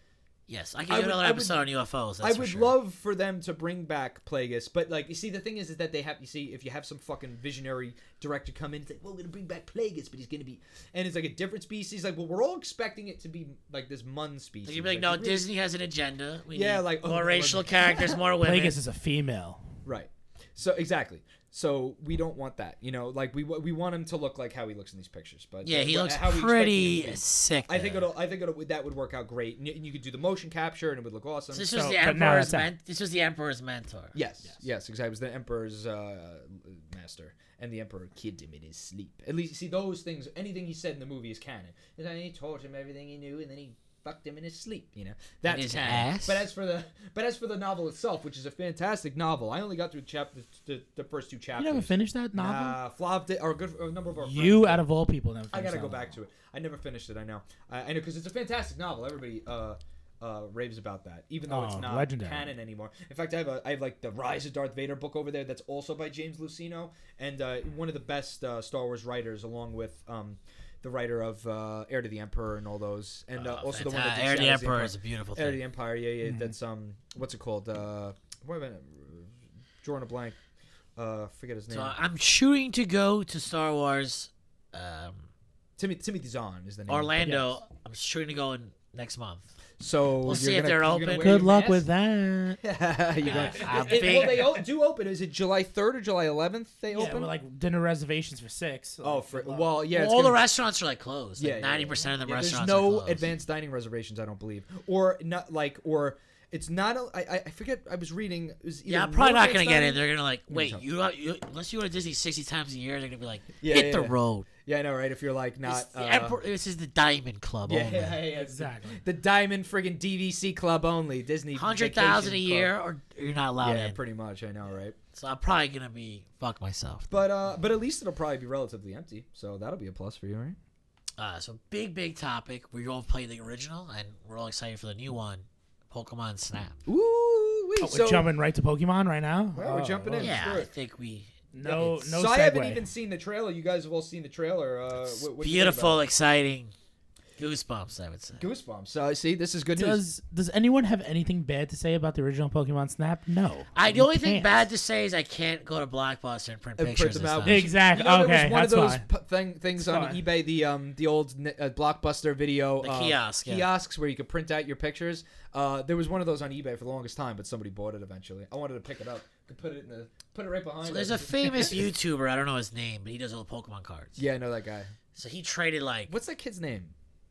Yes, I can I do would- another I would- episode on U F Os. That's I for would sure. love for them to bring back Plagueis, but like you see, the thing is, is that they have you see if you have some fucking visionary director come in, it's like, well, we're gonna bring back Plagueis, but he's gonna be, and it's like a different species. Like, well, we're all expecting it to be like this Mun species. You'd be like, no, really- Disney has an agenda. We Yeah, need like, oh, more no, racial like- characters, more women. Plagueis is a female. Right. So exactly. So we don't want that. You know, like we we want him to look like how he looks in these pictures. But Yeah, he uh, looks how we expect him to pretty be. sick. I think there. it'll. I think it'll. That would work out great. And you, and you could do the motion capture, and it would look awesome. So this So, was the but now emperor's that's out. men- This was the emperor's mentor. Yes, yes, yes, exactly. It was the Emperor's uh, master, and the Emperor killed him in his sleep. At least, see, those things, anything he said in the movie is canon. And then he taught him everything he knew, and then he fucked him in his sleep. You know, that's his canon. ass? But as for the, but as for the novel itself, which is a fantastic novel, I only got through chapter, the, the first two You chapters. never finished that novel? Nah, Flav did, or a good a number of our You, friends out did. of all people, never I finished gotta go that back to it. I never finished it. I know. I, I know because it's a fantastic novel. Everybody uh, uh, raves about that, even though it's Oh, not legendary. canon anymore. In fact, I have a I have like the Rise of Darth Vader book over there. That's also by James Luceno, and uh, one of the best uh, Star Wars writers, along with um, the writer of uh, Heir to the Emperor and all those, and uh, Oh, also the one that fantastic. did Heir to the Shadows of Emperor Empire. is a beautiful Heir to thing. the Empire. Yeah, yeah. Mhm. That's um, what's it called? Uh, what am I drawing a blank? Uh, forget his name. So I'm shooting to go to Star Wars um, Timothy Timothy Zahn is the name. Orlando. I'm shooting to go in next month. So We'll you're see if gonna- they're you're gonna open. wear Good your luck mask? with that. You're gonna- I'm It- big- well, they o- do open. Is it July third or July eleventh? They Yeah, open. with like dinner reservations for six. oh, like, for, good luck. well, yeah. Well, it's all the gonna- restaurants are like closed. Yeah, Like yeah, ninety percent of the yeah, restaurants. There's are no closed. advanced dining reservations, I don't believe, or not like, or it's not. A, I I forget. I was reading. It was Yeah, either I'm probably no not gonna advanced get dining- in. They're gonna like, me wait, tell- you, you unless you go to Disney sixty times a year, they're gonna be like, Yeah, hit yeah, the yeah. road. Yeah, I know, right? If you're like not. This, the uh, Emperor, this is the Diamond Club yeah, only. yeah, yeah, yeah, Exactly. The Diamond friggin' D V C club only. Disney. Hundred thousand a Vacation year, Club. or you're not allowed Yeah, in. pretty much. I know, right? So I'm probably gonna be fuck myself. But uh, but at least it'll probably be relatively empty, so that'll be a plus for you, right? Uh, so big, big topic. We all played the original, and we're all excited for the new one, Pokemon Snap. Ooh, wait. Oh, so we're jumping right to Pokemon right now. Well, we're Oh, jumping in. oh. Yeah, sure. I think we. No, It's- no so segue. I haven't even seen the trailer. You guys have all seen the trailer. Uh, what, what do you think Beautiful, about exciting, goosebumps. I would say. it? Goosebumps. So see, this is good news. Does Does anyone have anything bad to say about the original Pokemon Snap? No. I the You only thing can't. bad to say is I can't go to Blockbuster and print And print pictures. them this out. time. Exactly. You know, there okay, was one that's of those fine. p- thing, things That's on fine. eBay, the um the old ne- uh, Blockbuster video The uh, kiosk, yeah. kiosks where you could print out your pictures. Uh, there was one of those on eBay for the longest time, but somebody bought it eventually. I wanted to pick it up, could put it in the put it right behind. So us. there's a famous YouTuber. I don't know his name, but he does all the Pokemon cards. Yeah, I know that guy. So he traded like, What's that kid's name?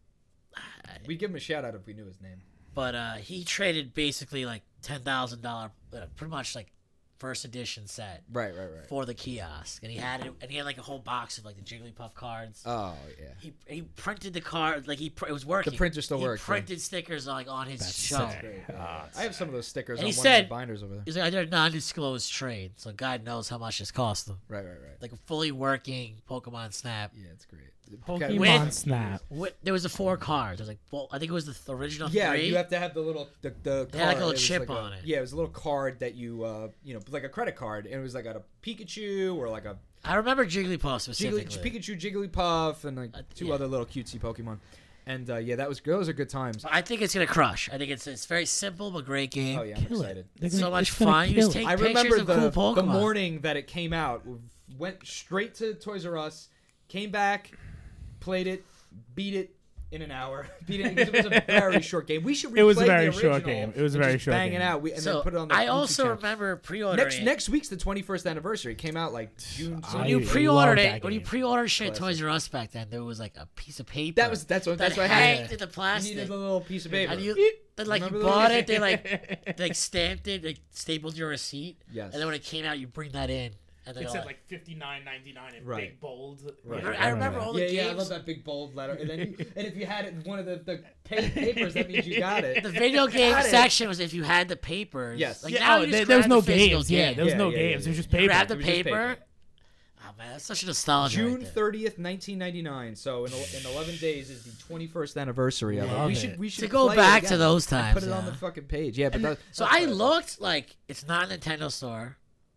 We'd give him a shout out if we knew his name. but uh, he traded basically like ten thousand dollar, uh, pretty much like first edition set Right, right, right. for the kiosk, and he had it, and he had like a whole box of like the Jigglypuff cards. Oh yeah. He he printed the card like he pr- it was working. The printer still he works, yeah. printed stickers like on his That's shelf. sick. Great, yeah. Ah, I have some of those stickers And on he one said- of my binders over there. He's like, I did a non-disclosed trade, so God knows how much this cost them. Right, right, right. Like a fully working Pokemon Snap. Yeah, it's great. Pokemon With- Snap. What, there was the four cards. There was like, well, I think it was the th- original Yeah, three. you have to have the little the the They had, like, a card. little It was chip like a- on it. Yeah, it was a little card that you uh you know like a credit card, and it was like a Pikachu or like a I remember Jigglypuff Jiggly, specifically. Pikachu, Jigglypuff, and like Uh, two yeah. other little cutesy Pokemon. And uh, yeah, that was those are good times. I think it's gonna crush. I think it's it's very simple but great game. Oh yeah, I'm Kill it. excited. They're So gonna- much it's gonna fun. You kill just it. take I pictures remember of the cool the Pokemon. morning that it came out. Went straight to Toys R Us, came back, played it, beat it in an hour. Beat it because it was a very short game. We should replay It was a the very original short game. It was a and very just short bang game. it out. We, and So then put it on the I YouTube also channel. remember pre-ordering Next it. next week's the twenty-first anniversary. It came out like June. I So when something. you love pre-ordered that it, when you game. pre-ordered shit at Classic. Toys R Us back then, there was like a piece of paper. That was that's what that that's what I hanged had. in the You plastic. needed a little piece of paper. And you, then like you Remember those? bought it, they like they like stamped it, they stapled your receipt, Yes. and then when it came out, you bring that in, and then It all said that- like fifty-nine ninety-nine in Right. big bold. Right. I, I remember all the yeah, games. yeah, I love that big bold letter. And then, you, and if you had it in one of the, the pa- papers, that means you got it. The video game Got it. section was if you had the papers. Yes. Like Yeah, now oh, you there, just there was grab no the physical games. Yeah, game. there was Yeah, no yeah, games. yeah, It was yeah. just You paper. grab the It was just paper. paper. Oh man, that's such a nostalgia. June right there. thirtieth, nineteen ninety-nine. So in, el- in eleven days is the twenty-first anniversary of it. Love We it. should we should To go play it back to again those and times. Put it on yeah. the fucking page. Yeah, but that, So that's I what looked like it's not a Nintendo store.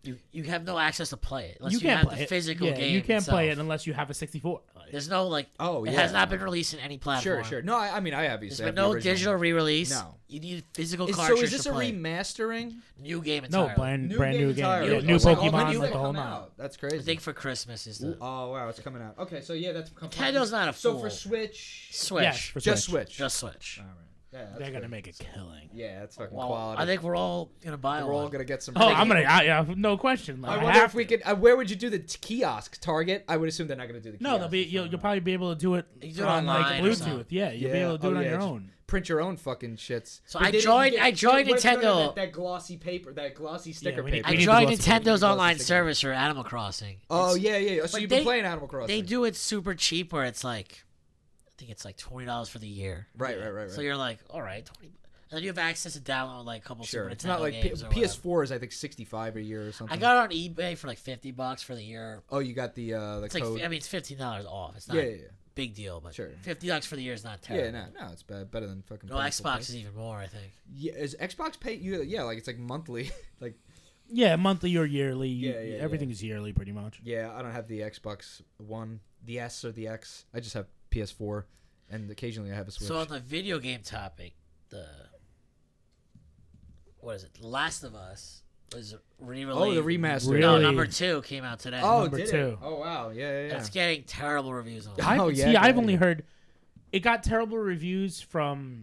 You you have no access to play it unless you you, can't have play the it. physical yeah, game. you can't play it itself. unless you have a sixty-four. Like, There's no like. Oh, it yeah. has not been released in any platform. Sure, sure. No, I, I mean I obviously There's have been the no original. digital re-release. No. You need physical Is, so cartridge is this to a play. remastering? New game no, entirely. brand, brand new game. entirely. Yeah, New- new it's like all the Pokemon, new like that the whole come nine. out. That's I crazy. think for Christmas is the Oh wow, it's coming out. Okay, so yeah, that's come Nintendo's not a So fool. for Switch, Switch. Yes, for just Switch. Switch. Just Switch. All right. Yeah, that's They're gonna good. make a killing. Yeah, that's fucking Well, quality. I think we're all gonna buy we're one. all gonna get some. Oh, I'm gonna. I, yeah, no question. Like, I I wonder have if we to. could. Uh, where would you do the t- kiosk? Target? I would assume they're not gonna do the. No, kiosk. they'll be. You'll, you'll probably be able to do it You do it on like online or Bluetooth. something. Yeah, you'll be Yeah. able to do Oh, it on yeah, your just own. Print your own fucking shits. So But I they didn't joined- get- I joined what if you don't have Nintendo- That, that glossy paper, that glossy sticker we need- paper. I we need to joined go through it. Nintendo's Glossy online sticker. service for Animal Crossing. Oh It's- yeah, yeah. So but you've they- been playing Animal Crossing. They do it super cheap, where it's like, I think it's like twenty dollars for the year. Right, right, right, right. So you're like, all right, twenty. And then you have access to download like a couple Sure, Super it's Nintendo not like P- games or P S whatever. four is I think sixty-five a year or something. I got it on eBay for like fifty bucks for the year. Oh, you got the uh, the It's like code. I mean, it's fifteen dollars off. It's not yeah, a yeah, yeah. big deal, but Sure. fifty bucks for the year is not Yeah, terrible. no, no, it's bad, better than fucking. No, paying full Xbox price. is even more. I think. Yeah, is Xbox pay you? Yeah, like it's like monthly. like, Yeah, monthly or yearly. Yeah, yeah, Everything yeah. is yearly, pretty much. yeah, I don't have the Xbox One, the S or the X. I just have P S four, and occasionally I have a Switch. So on the video game topic, the what is it? The Last of Us was re-released. oh, the remaster. Really? No, number two came out today. Oh, Number did two. It? Oh wow, yeah, yeah, yeah. It's getting terrible reviews on. it. I, Oh, see, yeah, yeah, I've only yeah. heard it got terrible reviews from,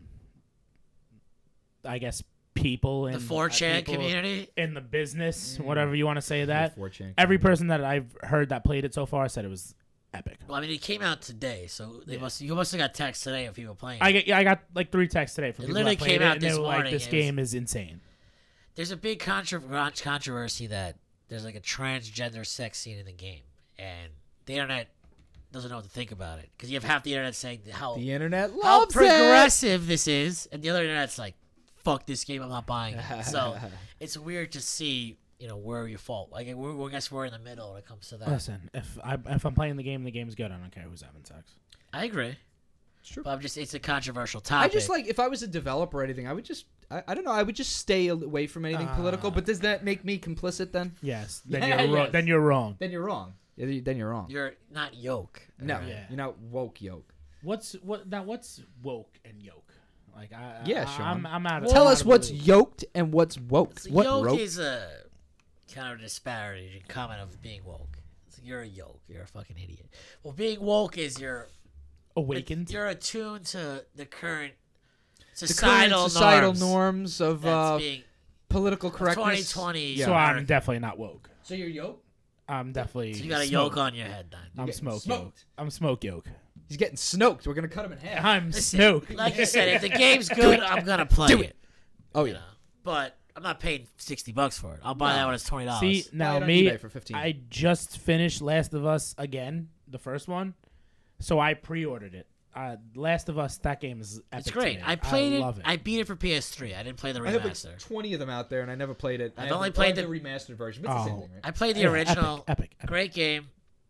I guess, people in The four chan people community. in the business, Mm. whatever you want to say that. four chan Every community. person that I've heard that played it so far said it was epic. Well, I mean, it came out today, so they Yeah. must. You must have got texts today of people playing. I it. get, yeah, I got like three texts today from It people literally that played came it, out and they this were like, morning. "This It was- game is insane." There's a big contro- controversy that there's like a transgender sex scene in the game, and the internet doesn't know what to think about it because you have half the internet saying how The internet how loves it. progressive this is, and the other internet's like, "Fuck this game, I'm not buying it." So it's weird to see, you know, where you fall. Like we're, we're I guess we're in the middle when it comes to that. Listen, if I if I'm playing the game, the game's good. I don't care who's having sex. I agree, It's true. but I'm just it's a controversial I topic. just like if I was a developer or anything, I would just I, I don't know, I would just stay away from anything Ah. political. But does that make me complicit then? Yes, then Yeah, you're wrong. yes. Then you're wrong. Then you're wrong. Yeah, you- Then you're wrong. you're not yoke. no, alright? Yeah. you're not woke yoke. What's what now? What's woke and yoke? Like I Yeah, I, Sean. I'm I'm out. Of, Tell I'm us out of what's the loop. yoked and what's woke. So what yoke rope? is a kind of disparity in comment of being woke. It's like, you're a yoke. You're a fucking idiot. Well, being woke is you're awakened. You're attuned to the current the societal current societal norms. norms, of That's uh, being political of correctness. twenty twenty. Yeah. So I'm definitely not woke. So you're yoked. I'm definitely. So you got a smoked. yoke on your head then. I'm getting smoke smoked. yoke. I'm smoke yoke. He's getting snoked. We're gonna cut him in half. I'm Listen, snoke. Like you said, if the game's good, I'm gonna play Do it. it. Oh You yeah. know? But I'm not paying sixty bucks for it. I'll buy No. that when it's twenty dollars. See now it on me, eBay for fifteen. I just finished Last of Us again, the first one, so I pre-ordered it. Uh, Last of Us, that game is epic. it's to great. me. I played I it. Love it. I beat it for P S three. I didn't play the I have remaster. like twenty of them out there, and I never played it. I've I have only the, played I have the- the remastered version, but it's the same Oh. thing, right? I played the Yeah, original. Epic, epic, epic. Great game.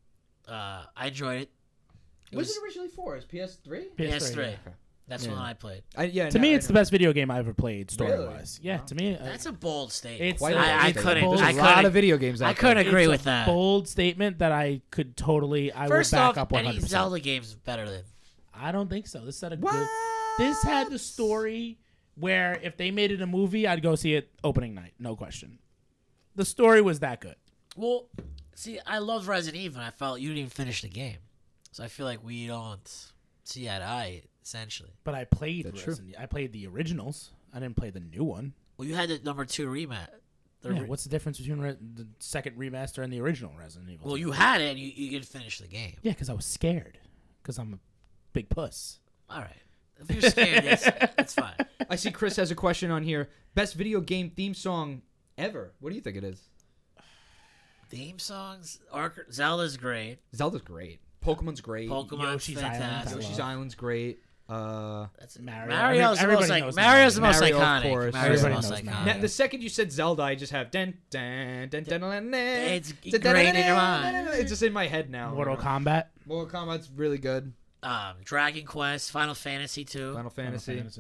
Uh, I enjoyed it. It was was it originally for? Is P S three? P S three. yeah. That's Yeah. the one I played. I, yeah. To no, me, I it's the know. best video game I ever played, Really? story-wise. Yeah, Wow. to me, uh, That's a bold statement. It's Quite a- a I, I it's a couldn't. bold- There's I a lot couldn't. of video games out I couldn't there. agree it's with a that. bold statement that I could totally. I First would back off, up one any hundred percent. Zelda game's better than. I don't think so. This had a What? good. This had the story where if they made it a movie, I'd go see it opening night, no question. The story was that good. Well, see, I loved Resident Evil. And I felt you didn't even finish the game, so I feel like we don't see eye to eye essentially. But I played That's true. Resident I played the originals. I didn't play the new one. Well, you had the number two rematch. The Yeah, re- what's the difference between re- the second remaster and the original Resident Evil? well, two? you had it. And you you didn't finish the game. Yeah, because I was scared. Because I'm a big puss. All right. If you're scared, it's, it's fine. I see Chris has a question on here. Best video game theme song ever. What do you think it is? Theme songs. Arc- Zelda's great. Zelda's great. Pokemon's great. Pokemon's Yoshi's Island, fantastic. I Yoshi's love. Island's great. Uh, That's Mario. Mario's the Every- most everybody like knows Mario's the most Mario, of iconic. course. Mario's the Everybody most knows iconic. Mario. now, the second you said Zelda, I just have dun dun dun dun dun. dun It's dun, ingrained in your dun, mind. dun, dun. It's just in my head now. Mortal Kombat. Mortal Kombat's really good. Um, Dragon Quest, Final Fantasy two. Final Fantasy. Final Fantasy.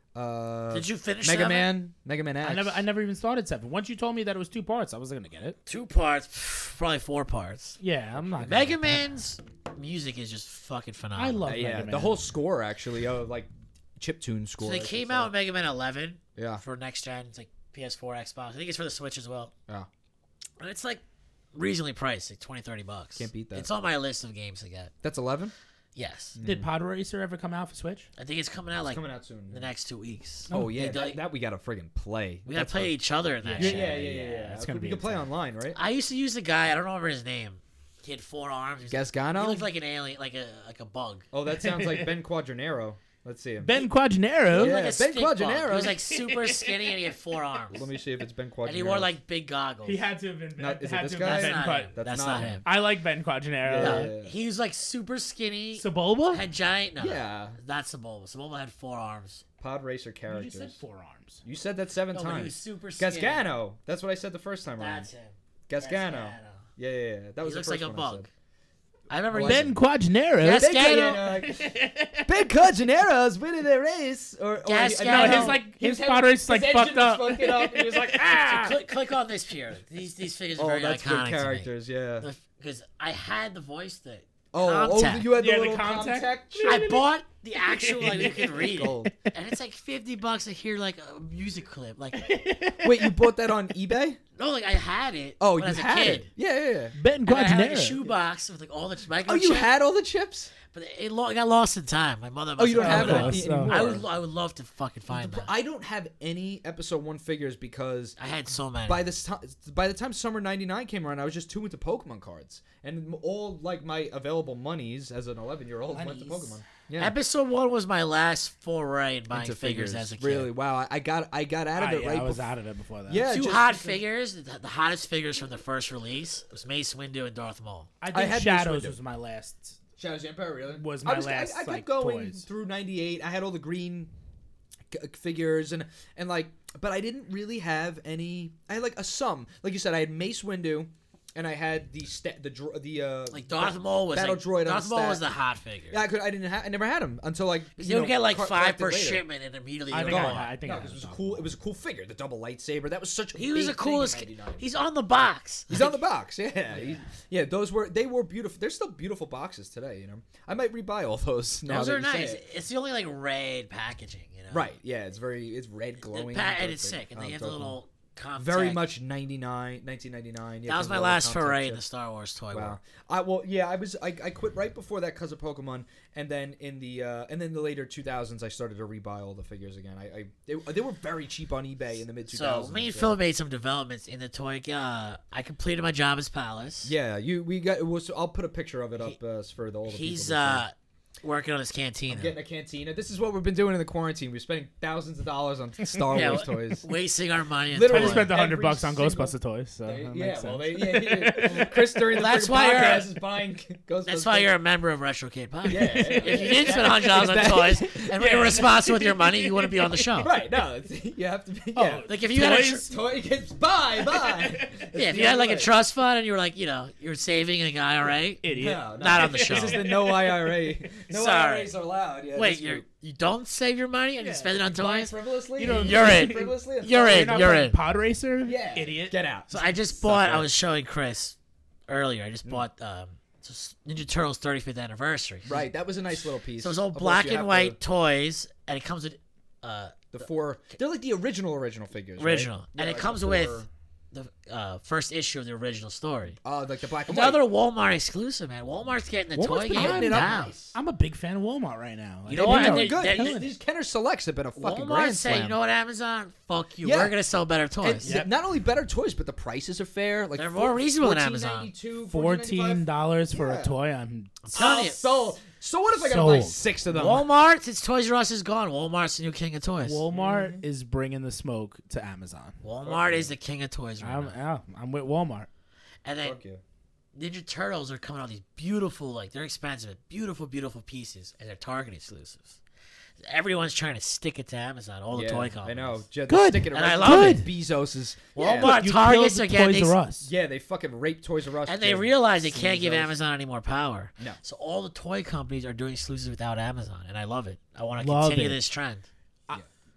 Uh, Did you finish Mega seven? Man? Mega Man X. I never, I never even started seven. Once you told me that it was two parts, I wasn't gonna get it. Two parts, probably four parts. Yeah, I'm not. gonna Mega get that. Man's music is just fucking phenomenal. I love Uh, yeah, Mega Man. the whole score actually, uh, like chiptune score. So they I should came say. out with Mega Man eleven Yeah. for next gen. It's like P S four, Xbox. I think it's for the Switch as well. Yeah. And it's like reasonably priced, like twenty, thirty bucks. Can't beat that. It's on my list of games to get. That's eleven. Yes. Did Pod Racer ever come out for Switch? I think it's coming out like coming out soon. the next two weeks. Oh yeah, They- that, that we gotta friggin' play. We gotta That's play what- each other in that Yeah, shit. Yeah, yeah, yeah, yeah. yeah, it's gonna we be can play insane. online, right? I used to use the guy, I don't remember his name. He had four arms. He was- Gasgano? He looked like an alien, like a like a bug. Oh, that sounds like Ben Quadranero. Let's see him. Ben He Quadranero. looked Yeah, like a Ben stink bug. Quadranero. He was like super skinny and he had four arms. Let me see if it's Ben Quadranero. And he wore like big goggles. He had to have been. Not- is it had this to guy? have That's been not Ben him. Quad- That's That's not not him. him. I like Ben Quadranero. No, Yeah, yeah, yeah. he was like super skinny. Sebulba? Had giant. No, Yeah. not Sebulba. Sebulba had four arms. Pod Racer You characters. just said four arms. You said that seven No, but he was times. super skinny. Gasgano. That's what I said the first time around. That's him. Gasgano. Yeah, yeah, yeah. That was He the looks first like a one I bug. said. I remember. Oh, he- I Ben Quadranero. Yes. Ben Gasgano. Quadranero. Ben Quadranera's winning the race. Or, or Gasgano. No, No, his like his His Pod Racer's like his fucked engine was up. fucking up. He was like, ah. click, click on this here. These these figures are Oh, very that's iconic good characters. Yeah. to me. Because I had the voice thing. Oh, oh, Comtac. you had the Yeah, the little Comtac. Comtac. I bought the actual like you can read it, Gold. and it's like fifty bucks to hear like a music clip. Like Wait, you bought that on eBay? no, like I had it. Oh, when you I was a had kid. it. Yeah, yeah, yeah. Ben And I had like a Quadranero. shoebox with like all the microchips. Oh, you had all the chips? but it, lo- it got lost in time. My mother. Oh, you don't must have Oh, it no, any- so- anymore. I would, I would love to fucking find that. I don't have any episode one figures because I had so many. by this time, by the time summer ninety-nine came around, I was just too into Pokemon cards, and all like my available monies as an eleven year old went to Monies. Pokemon. Yeah, Episode one was my last foray in buying into figures, as a kid. Really, wow! I, I got I got out of Ah, it yeah, right I was before. out of it before that. Yeah, Two just hot because- figures. The, the hottest figures from the first release was Mace Windu and Darth Maul. I I think had this Shadows window. was my last. Shadows of the Empire really Was I my was, last, I, I kept like, going toys. through ninety-eight. I had all the green g- figures and and like, but I didn't really have any. I had like a sum, like you said. I had Mace Windu, and I had the sta- the dro- the uh Like Darth Maul was Battle like, Droid on Darth Maul stat. was the hot figure. Yeah, I could. I didn't. Ha- I never had him until like you you would know, get like car- five collected per later. shipment and immediately I you're think I, gone. had- I think No, I because it was had cool. It was a cool figure, the double lightsaber. That was such a He was big the thing in coolest. ninety-nine. He's on the box. He's on the box, yeah. He- yeah, those were they were beautiful. They're still beautiful boxes today, you know. I might rebuy all those. Now Those that are you say nice. it. It's the only like red packaging, you know. Right? Yeah, it's very it's red The glowing. pa- and perfect. it's sick, and Oh, they have the totally. little. Comtech. very much ninety-nine, nineteen ninety-nine. Yeah, That was my Controller, last Comtech foray chip. in the Star Wars toy world. Wow. I well yeah I was I, I quit right before that because of Pokemon, and then in the uh, and then the later two thousands I started to rebuy all the figures again. I, I they, they were very cheap on eBay in the mid two So thousands. me and Phil made some developments in the toy. Uh, I completed my job as Palace. Yeah, you we got it was. I'll put a picture of it up uh, for the all the He's people. to see. uh working on his cantina. I'm getting a cantina. This is what we've been doing in the quarantine. We're spending thousands of dollars on Star Yeah, Wars w- toys. wasting our money. on Literally I toys. spent a hundred Every bucks on single- Ghostbuster toys. So They- that yeah, makes well, sense. they, yeah, yeah. Chris during the That's friggin' why you're- podcast is buying Ghostbusters. That's why you're a member of Retro Kid Podcast. Yeah. If you didn't spend one hundred dollars on toys and we were responsible with your money, you wouldn't be on the show. right. No, it's, you have to be. Yeah. Oh, Like if you had a tr- Toys? Toy kids, buy, buy. yeah, if you had like a trust fund and you were like, you know, you're saving in an I R A. Idiot. No, no. Not on the show. This is the no I R A. No Sorry. I R As are allowed. Yeah, Wait, this you group. you don't save your money and you spend it on Buying toys? frivolously. You know, You're in. Frivolously and You're buying- in. You're not You're playing in. Pod Racer? Yeah. Idiot. Get out. So I just Sucker. bought. I was showing Chris earlier. I just bought um, just Ninja Turtles thirty-fifth anniversary. Right. That was a nice little piece. So it's all Of course, black you and have white toys, and it comes with uh, The, the four. They're like the original original figures. right? original, Yeah, and it like comes the with four- the uh, first issue of the original story. Oh, like the black and Another white. Walmart exclusive, man. Walmart's getting the Walmart's toy been game hitting it up down. nice. I'm a big fan of Walmart right now. You know They what? do And it. they- Good. they- These- These Kenner Selects have been a fucking Walmart grand say, slam. you know what, Amazon? Fuck you. Yeah. We're gonna sell better And toys. th- not only better toys, but the prices are fair. Like They're four- more reasonable than fourteen Amazon. ninety-two, Fourteen dollars for Yeah. a toy. I'm I'm telling you, So, so what if I gotta buy Sold. six of them? Walmart, since Toys R Us is gone, Walmart's the new king of toys. Walmart Mm-hmm. is bringing the smoke to Amazon. Walmart is the king of toys right I'm, now. yeah, I'm with Walmart. And then Fuck you. Ninja Turtles are coming out with these beautiful, like they're expensive, beautiful, beautiful pieces, and they're Target exclusives. Everyone's trying to stick it to Amazon. All the Yeah, toy I companies. know. Just Good. Sticking it And right I to love the Bezos's. Walmart, Yeah. You Targets killed are getting. Toys R Ex- Us. Yeah, they fucking raped Toys R Us. and they to realize they can't give Bezos. Amazon any more power. No. So all the toy companies are doing exclusives without Amazon, and I love it. I want to Love continue it. this trend.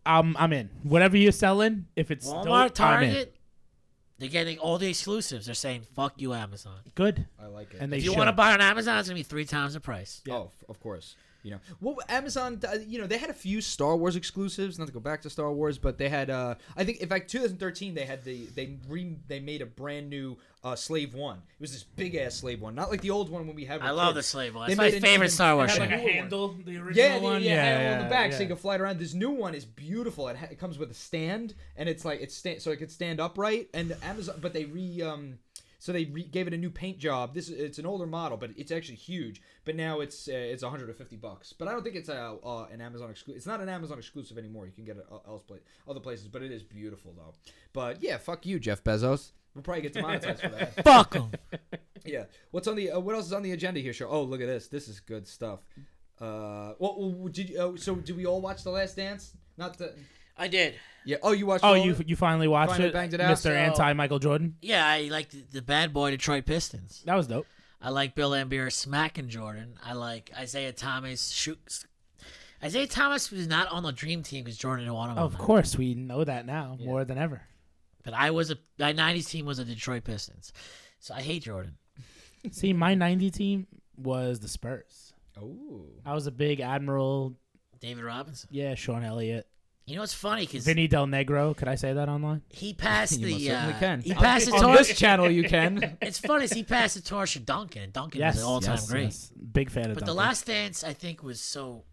I'm I'm in. Whatever you're selling, if it's Walmart, dope, I'm in. Target, they're getting all the exclusives. They're saying, fuck you, Amazon. Good. I like it. And they If you should. want to buy on Amazon, it's going to be three times the price. Yeah. Oh, f- of course. You know, well, Amazon, uh, you know, they had a few Star Wars exclusives. Not to go back to Star Wars, but they had, uh, I think, in fact, twenty thirteen, they had the they re, they made a brand new uh, Slave One. It was this big ass Slave One, not like the old one when we had. I with love the kids. Slave One. They It's my made an favorite even- Star Wars It had show. like a newer one. handle, the original Yeah, one. yeah, yeah, yeah, on the back yeah. so you can fly it around. This new one is beautiful. It, ha- it comes with a stand, and it's like it's sta- so it could stand upright. And Amazon, but they re um, so they re- gave it a new paint job. This it's an older model, but it's actually huge. But now it's uh, it's one hundred fifty bucks. But I don't think it's a uh, an Amazon exclusive. It's not an Amazon exclusive anymore. You can get it uh, else place other places, but it is beautiful though. But yeah, fuck you, Jeff Bezos. We'll probably get demonetized for that. Fuck them. Yeah. What's on the uh, what else is on the agenda here? Show. Oh, look at this. This is good stuff. Uh, well, well, did you? Oh, so did we all watch The Last Dance? Not the. I did. Yeah. Oh, you watched. Oh, all you of it? you finally watched Finally it, banged it out? Mister So- Anti Michael Jordan. Yeah, I like the, the bad boy Detroit Pistons. That was dope. I like Bill Laimbeer smacking Jordan. I like Isaiah Thomas shoots. Isaiah Thomas was not on the dream team because Jordan didn't want him. Of on that. course, we know that now more than ever. But I was a my nineties team was a Detroit Pistons, so I hate Jordan. See, my ninety team was the Spurs. Oh. I was a big Admiral. David Robinson. Yeah, Sean Elliott, You know what's funny? Because Vinny Del Negro. Could I say that online? he passed You the. most certainly uh, can. He On passed thi- the on torch. this channel, you can. It's funny. Is he passed the torch to Duncan, and Duncan Yes, was an all-time yes, great. yes. Big fan of But the Duncan. Last Dance, I think, was so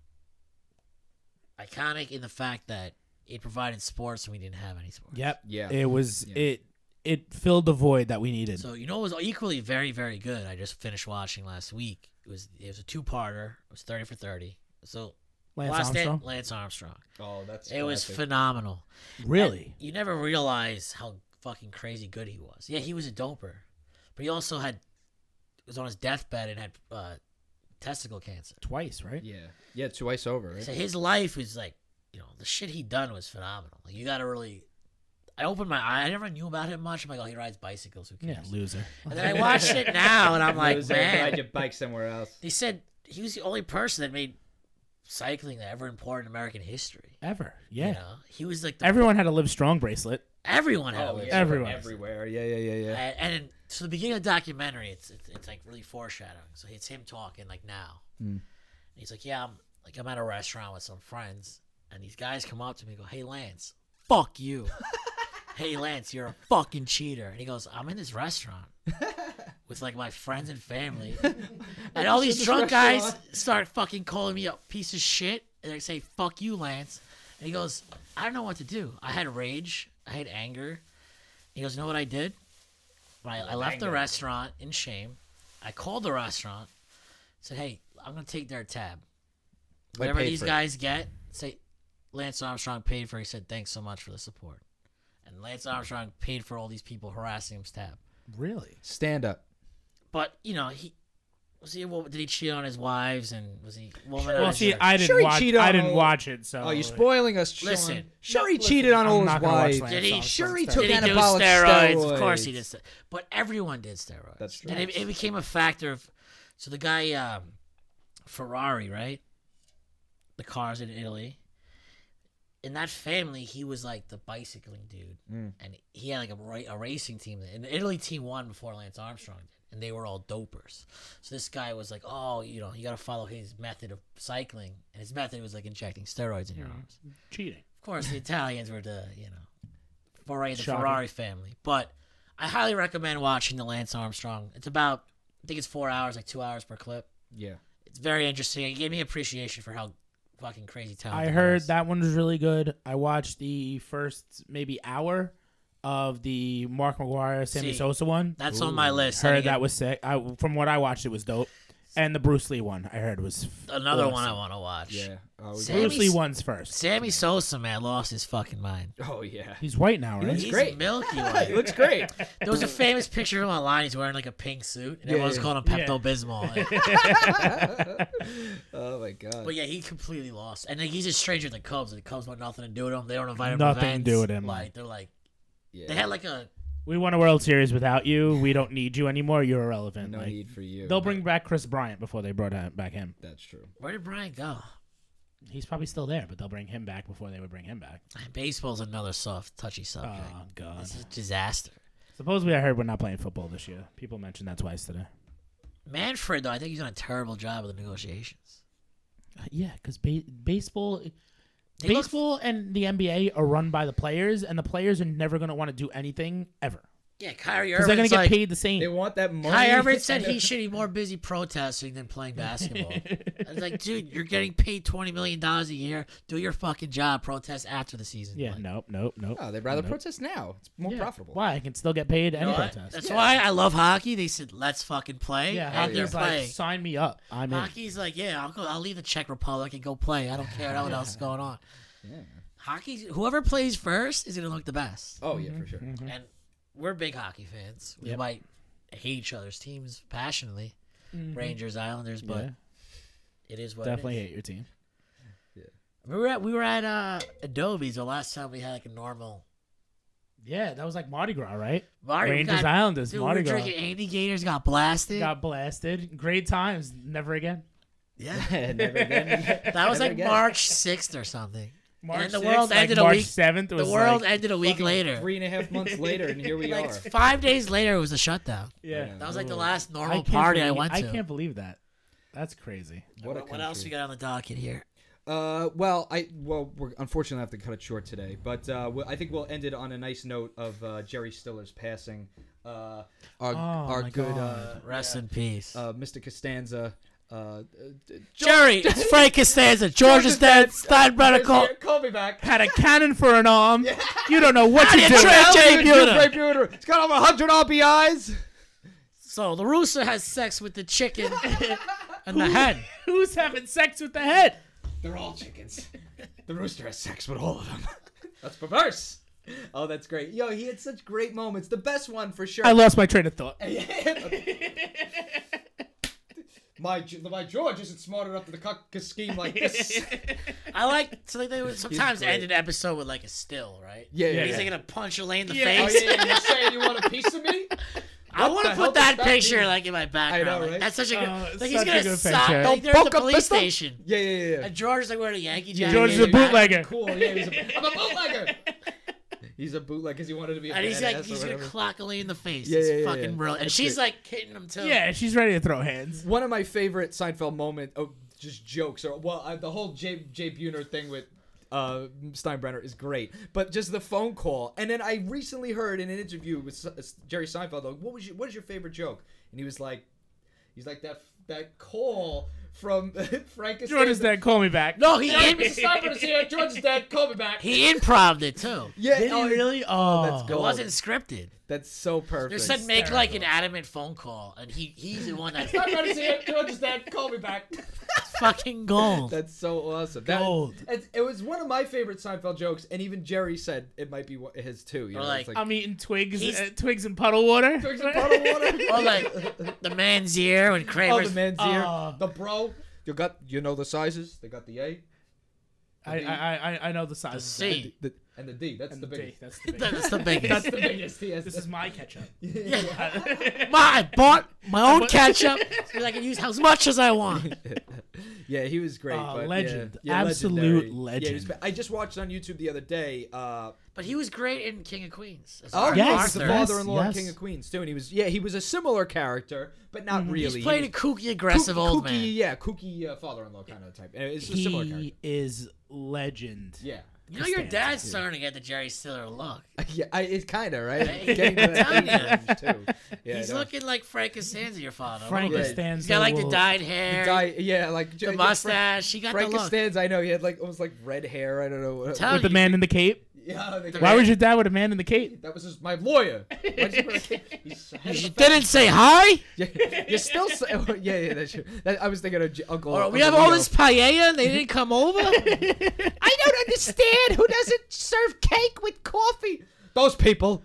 iconic in the fact that it provided sports and we didn't have any sports. Yep. Yeah. It was Yeah. it. It filled the void that we needed. So you know what was equally very, very good. I just finished watching last week. It was it was a two-parter. It was thirty for thirty. So Lance Last Dan- Armstrong. Lance Armstrong. Oh, that's. It was classic. phenomenal. Really? And you never realize how fucking crazy good he was. Yeah, he was a doper, but he also had was on his deathbed and had uh, testicle cancer. Twice, right? Yeah. Yeah. Twice over. Right? So his life was like, you know, the shit he done was phenomenal. Like you got to really. I opened my eye. I never knew about him much. I'm like, oh, he rides bicycles. Who Yeah, cares? loser. And then I watched it now, and I'm like, Loser, ride man. your bike somewhere else. They said he was the only person that made cycling ever important in American history. Ever. Yeah. You know, he was like the, Everyone had a Live Strong bracelet. everyone had a Oh, live yeah. Everyone. Everywhere. Yeah. Yeah. Yeah. Yeah. And, and so the beginning of the documentary, it's, it's it's like really foreshadowing. So it's him talking like now. Mm. And he's like, yeah, I'm like I'm at a restaurant with some friends, and these guys come up to me and go, hey Lance, fuck you. Hey Lance, you're a fucking cheater. And he goes, I'm in this restaurant with like my friends and family, and all these This drunk guys restaurant. start fucking calling me a piece of shit, and they say, fuck you, Lance. And he goes, I don't know what to do. I had rage. I had anger. He goes, you know what I did? I, I left the Anger. restaurant in shame. I called the restaurant, said, hey, I'm going to take their tab. Whatever paid these for it. guys get, say, Lance Armstrong paid for it. He said, thanks so much for the support. And Lance Armstrong paid for all these people harassing him's tab. Really? Stand up. But, you know, he... Was he? Well, did he cheat on his wives? And was he? Womanized? Well, see, I didn't Sure he watch. cheated I on didn't all- watch it. So. Oh, you're spoiling us, Sean. Listen. Sure, he No, cheated listen, on all I'm his not gonna watch wives. Lance Did he- Armstrong Sure, he stuff. took Did he do anabolic steroids? Of course he steroids. did. st- But everyone did steroids. That's true. And it, it became a factor of. So the guy, um, Ferrari, right? The cars in Italy. In that family, he was like the bicycling dude, Mm. and he had like a, ra- a racing team. And the Italy team won before Lance Armstrong did, and they were all dopers. So this guy was like, "Oh, you know, you got to follow his method of cycling," and his method was like injecting steroids in your arms. Cheating. Of course, the Italians were the, you know, Ferrari, the Shocking. Ferrari family. But I highly recommend watching the Lance Armstrong. It's about, I think it's four hours, like two hours per clip. Yeah. It's very interesting. It gave me appreciation for how fucking crazy talented I he heard was. that one was really good. I watched the first maybe hour of the Mark McGuire, Sammy See, Sosa one. That's on my list. Heard And that again, was sick. I, from what I watched, it was dope. And the Bruce Lee one I heard was f- another awesome. one I want to watch. Yeah. Oh, we Sammy Bruce Lee S- one's first. Sammy Sosa, man, lost his fucking mind. oh yeah. He's white now, right? looks He's great. milky He white. looks great. There was a famous picture of him online. He's wearing like a pink suit, and Yeah, everyone's yeah. calling him Yeah. Pepto Bismol. Oh my god. But yeah, he completely lost, and like, he's a stranger to the Cubs. The Cubs want nothing to do with him. They don't invite him. Nothing to to events. do with him. Like they're like yeah. they had like a We won a World Series without you. We don't need you anymore. You're irrelevant. no Like, need for you. they'll bring back Chris Bryant before they brought back him. That's true. where did Brian go? He's probably still there, but they'll bring him back before they would bring him back. Baseball's another soft, touchy subject. Oh God! It's a disaster. Supposedly, I heard we're not playing football this year. People mentioned that twice today. Manfred, though, I think he's done a terrible job with the negotiations. Uh, yeah, because ba- baseball, They look- baseball, and the N B A are run by the players, and the players are never going to want to do anything ever Yeah, Kyrie because they're going Irving's to get like, paid the same. They want that money. Kyrie Irving said and he should be more busy protesting than playing basketball. I was like, dude, you're getting paid twenty million dollars a year. Do your fucking job. Protest after the season. yeah, Like, nope, nope, nope. No, they'd rather nope. protest now. It's more Yeah. profitable. Why? I can still get paid you any know what? protest. That's Yeah. why I love hockey. They said, let's fucking play. Yeah, and they're hockey's like, playing. sign me up. I'm in. Hockey's like, yeah, I'll go. I'll leave the Czech Republic and go play. I don't care what else is going on. Yeah. Hockey, whoever plays first is gonna look the best. Oh yeah, for sure. And we're big hockey fans. We Yep. might hate each other's teams passionately, Mhm. Rangers, Islanders, but Yeah, it is what definitely it is. hate your team. We were at we were at uh, Adobe's the last time we had like a normal. Yeah, that was like Mardi Gras, right? Mardi, Rangers got, Islanders, dude, Mardi we were Gras. drinking Andy Gators, got blasted. Got blasted. Great times. Never again. yeah, Never again. that was Never like again. March sixth or something. March the sixth, world like ended a March week- seventh. The world ended a week Fucking later. Three and a half months later, and here we like are. five days later, it was a shutdown. Yeah. Yeah. That was like the Ooh. last I normal can't party I believe- went I to. can't believe that. That's crazy. What a what, what else country. we got on the docket here? Uh, well, I well, we're unfortunately have to cut it short today, but uh, we- I think we'll end it on a nice note of uh, Jerry Stiller's passing. Uh, our Oh, our my good uh, God. Rest yeah, in peace. uh, Mister Costanza. Uh, uh, Jerry, it's Frank Costanza. George is dead. Steinbrenner call. Call me back. Had a cannon for an arm. You don't know what How do you're you doing. trade Jay Jay Buhner? Buhner. It's got over one hundred R B Is. So the rooster has sex with the chicken and the hen. Who's having sex with the head? They're all chickens. The rooster has sex with all of them. That's perverse. Oh, that's great. Yo, he had such great moments. The best one for sure. I lost my train of thought. my my George isn't smart enough to cock a scheme like this. I like so like they would sometimes great. end an episode with like a still, right? Yeah, yeah, He's yeah. like gonna punch Elaine in the Yeah. Oh, face. yeah, you're saying you want a piece of me? I What want the to hell put does that that picture mean? like in my background. I know, Like, right? that's such a good. Oh, like it's he's such a gonna good stop. picture. Like they're at the Boca police pistol? station. Yeah, yeah, yeah. yeah. And George is like wearing a Yankee jacket. George is a and back- bootlegger. Cool. Yeah, he's a, I'm a bootlegger. He's a bootlegger because he wanted to be a And he's badass like, or he's gonna whatever. clock Elaine in the face. Yeah, it's yeah, yeah, fucking yeah. brilliant. And That's she's good. like hitting him too. Yeah, she's ready to throw hands. One of my favorite Seinfeld moment, oh, just jokes, or well, uh, the whole Jay Jay Buhner thing with uh, Steinbrenner is great, but just the phone call. And then I recently heard in an interview with S- Jerry Seinfeld, like, what was your, what is your favorite joke? And he was like, he's like that that call from Frank. George is dead. Call me back. No, he Yeah, in, Mister Steinbrenner's here. George is dead. Call me back. he improv'd it too. Yeah, Did he oh, really? Oh, that's It gold. wasn't scripted. That's so They perfect. said make like an adamant phone call, and he he's the one that's Steinbrenner's here. George is dead. Call me back. fucking gold. That's so awesome. That- Gold. It, it was one of my favorite Seinfeld jokes, and even Jerry said it might be one- his too. You Or know, like- it's I'm eating twigs, He's- uh, twigs and puddle water. Twigs and puddle water. Or like the man's ear when Oh, Kramer's. the man's ear. Oh. The bro. You got. You know the sizes. They got the A. I, I I I know the size. The of C. The, and the D. That's And the the D. biggest. That's the That's biggest. the biggest. That's the biggest. Yes. This is my ketchup. Yeah. My, I bought my own ketchup so I can use as much as I want. Yeah, he was great. Oh, but legend. Yeah, yeah, Absolute legendary. Yeah, legend. he was ba- I just watched on YouTube the other day. Uh, But he was great in King of Queens. as oh, Ar- yes, he was the Arthur. yes. father-in-law in King of Queens too, and he was yeah, he was a similar character, but not really. Mm-hmm. He's played He a kooky, aggressive was old kooky, man. Yeah, kooky uh, father-in-law kind of type. Uh, It's a similar character. He is legend. Yeah. You know, your Costanza. dad's starting to get the Jerry Stiller look. Yeah, I, it's kind of right. Hey, Getting to that I'm telling age too. Yeah, He's I know. looking like Frank Costanza, your father. a Frank little bit. Costanza. He's got like the will- dyed hair, Guy, yeah, like the mustache. He got Frank the look. Costanza, I know he had like almost like red hair. I don't know. What, Tell With the you. man in the cape. yeah, they- Why was your dad with a man in the cape? that was just my lawyer. Why'd you put a kid- he's head of You the didn't say hi? Yeah, you're still say, yeah, yeah. That's true. That, I was thinking of J- Uncle. Or we Uncle have all Leo. this paella and they didn't come over? I don't understand. Who doesn't serve cake with coffee? Those people.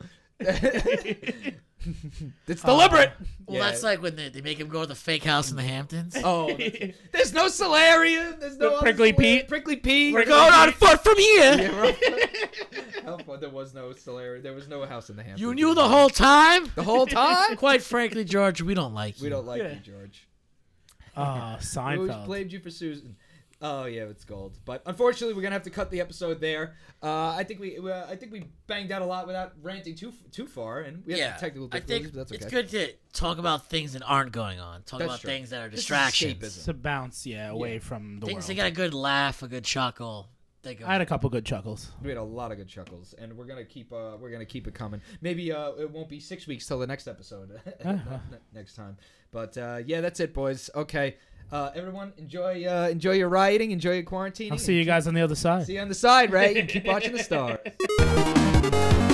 It's deliberate. Well, that's like when they, they make him go to the fake house in the Hamptons. Oh, that's- there's no solarium. There's no The other Prickly solarium. Pete? Prickly Pete. We're going on foot from here. Yeah, right. How fun. There was no solarium. There was no house in the Hamptons. You knew the whole time? the whole time. Quite frankly, George, we don't like you. We don't like Yeah. you, George. Ah, We always Seinfeld. blamed you for Susan. Oh yeah, it's gold. But unfortunately, we're gonna have to cut the episode there. Uh, I think we, uh, I think we banged out a lot without ranting too too far, and we had Yeah, technical I difficulties. think But that's okay. it's good to talk about things that aren't going on. Talk That's about true. things that are This is distractions. escapism. To bounce, yeah, away Yeah. from the Things world. that get a good laugh, a good chuckle. Think of I had a couple good chuckles. We had a lot of good chuckles, and we're gonna keep uh, we're gonna keep it coming. Maybe uh, it won't be six weeks till the next episode Uh-huh. next time. But uh, yeah, that's it, boys. Okay, uh, everyone, enjoy uh, enjoy your rioting, enjoy your quarantining. I'll see you guys on the other side. See you on the side, right? And keep watching the stars.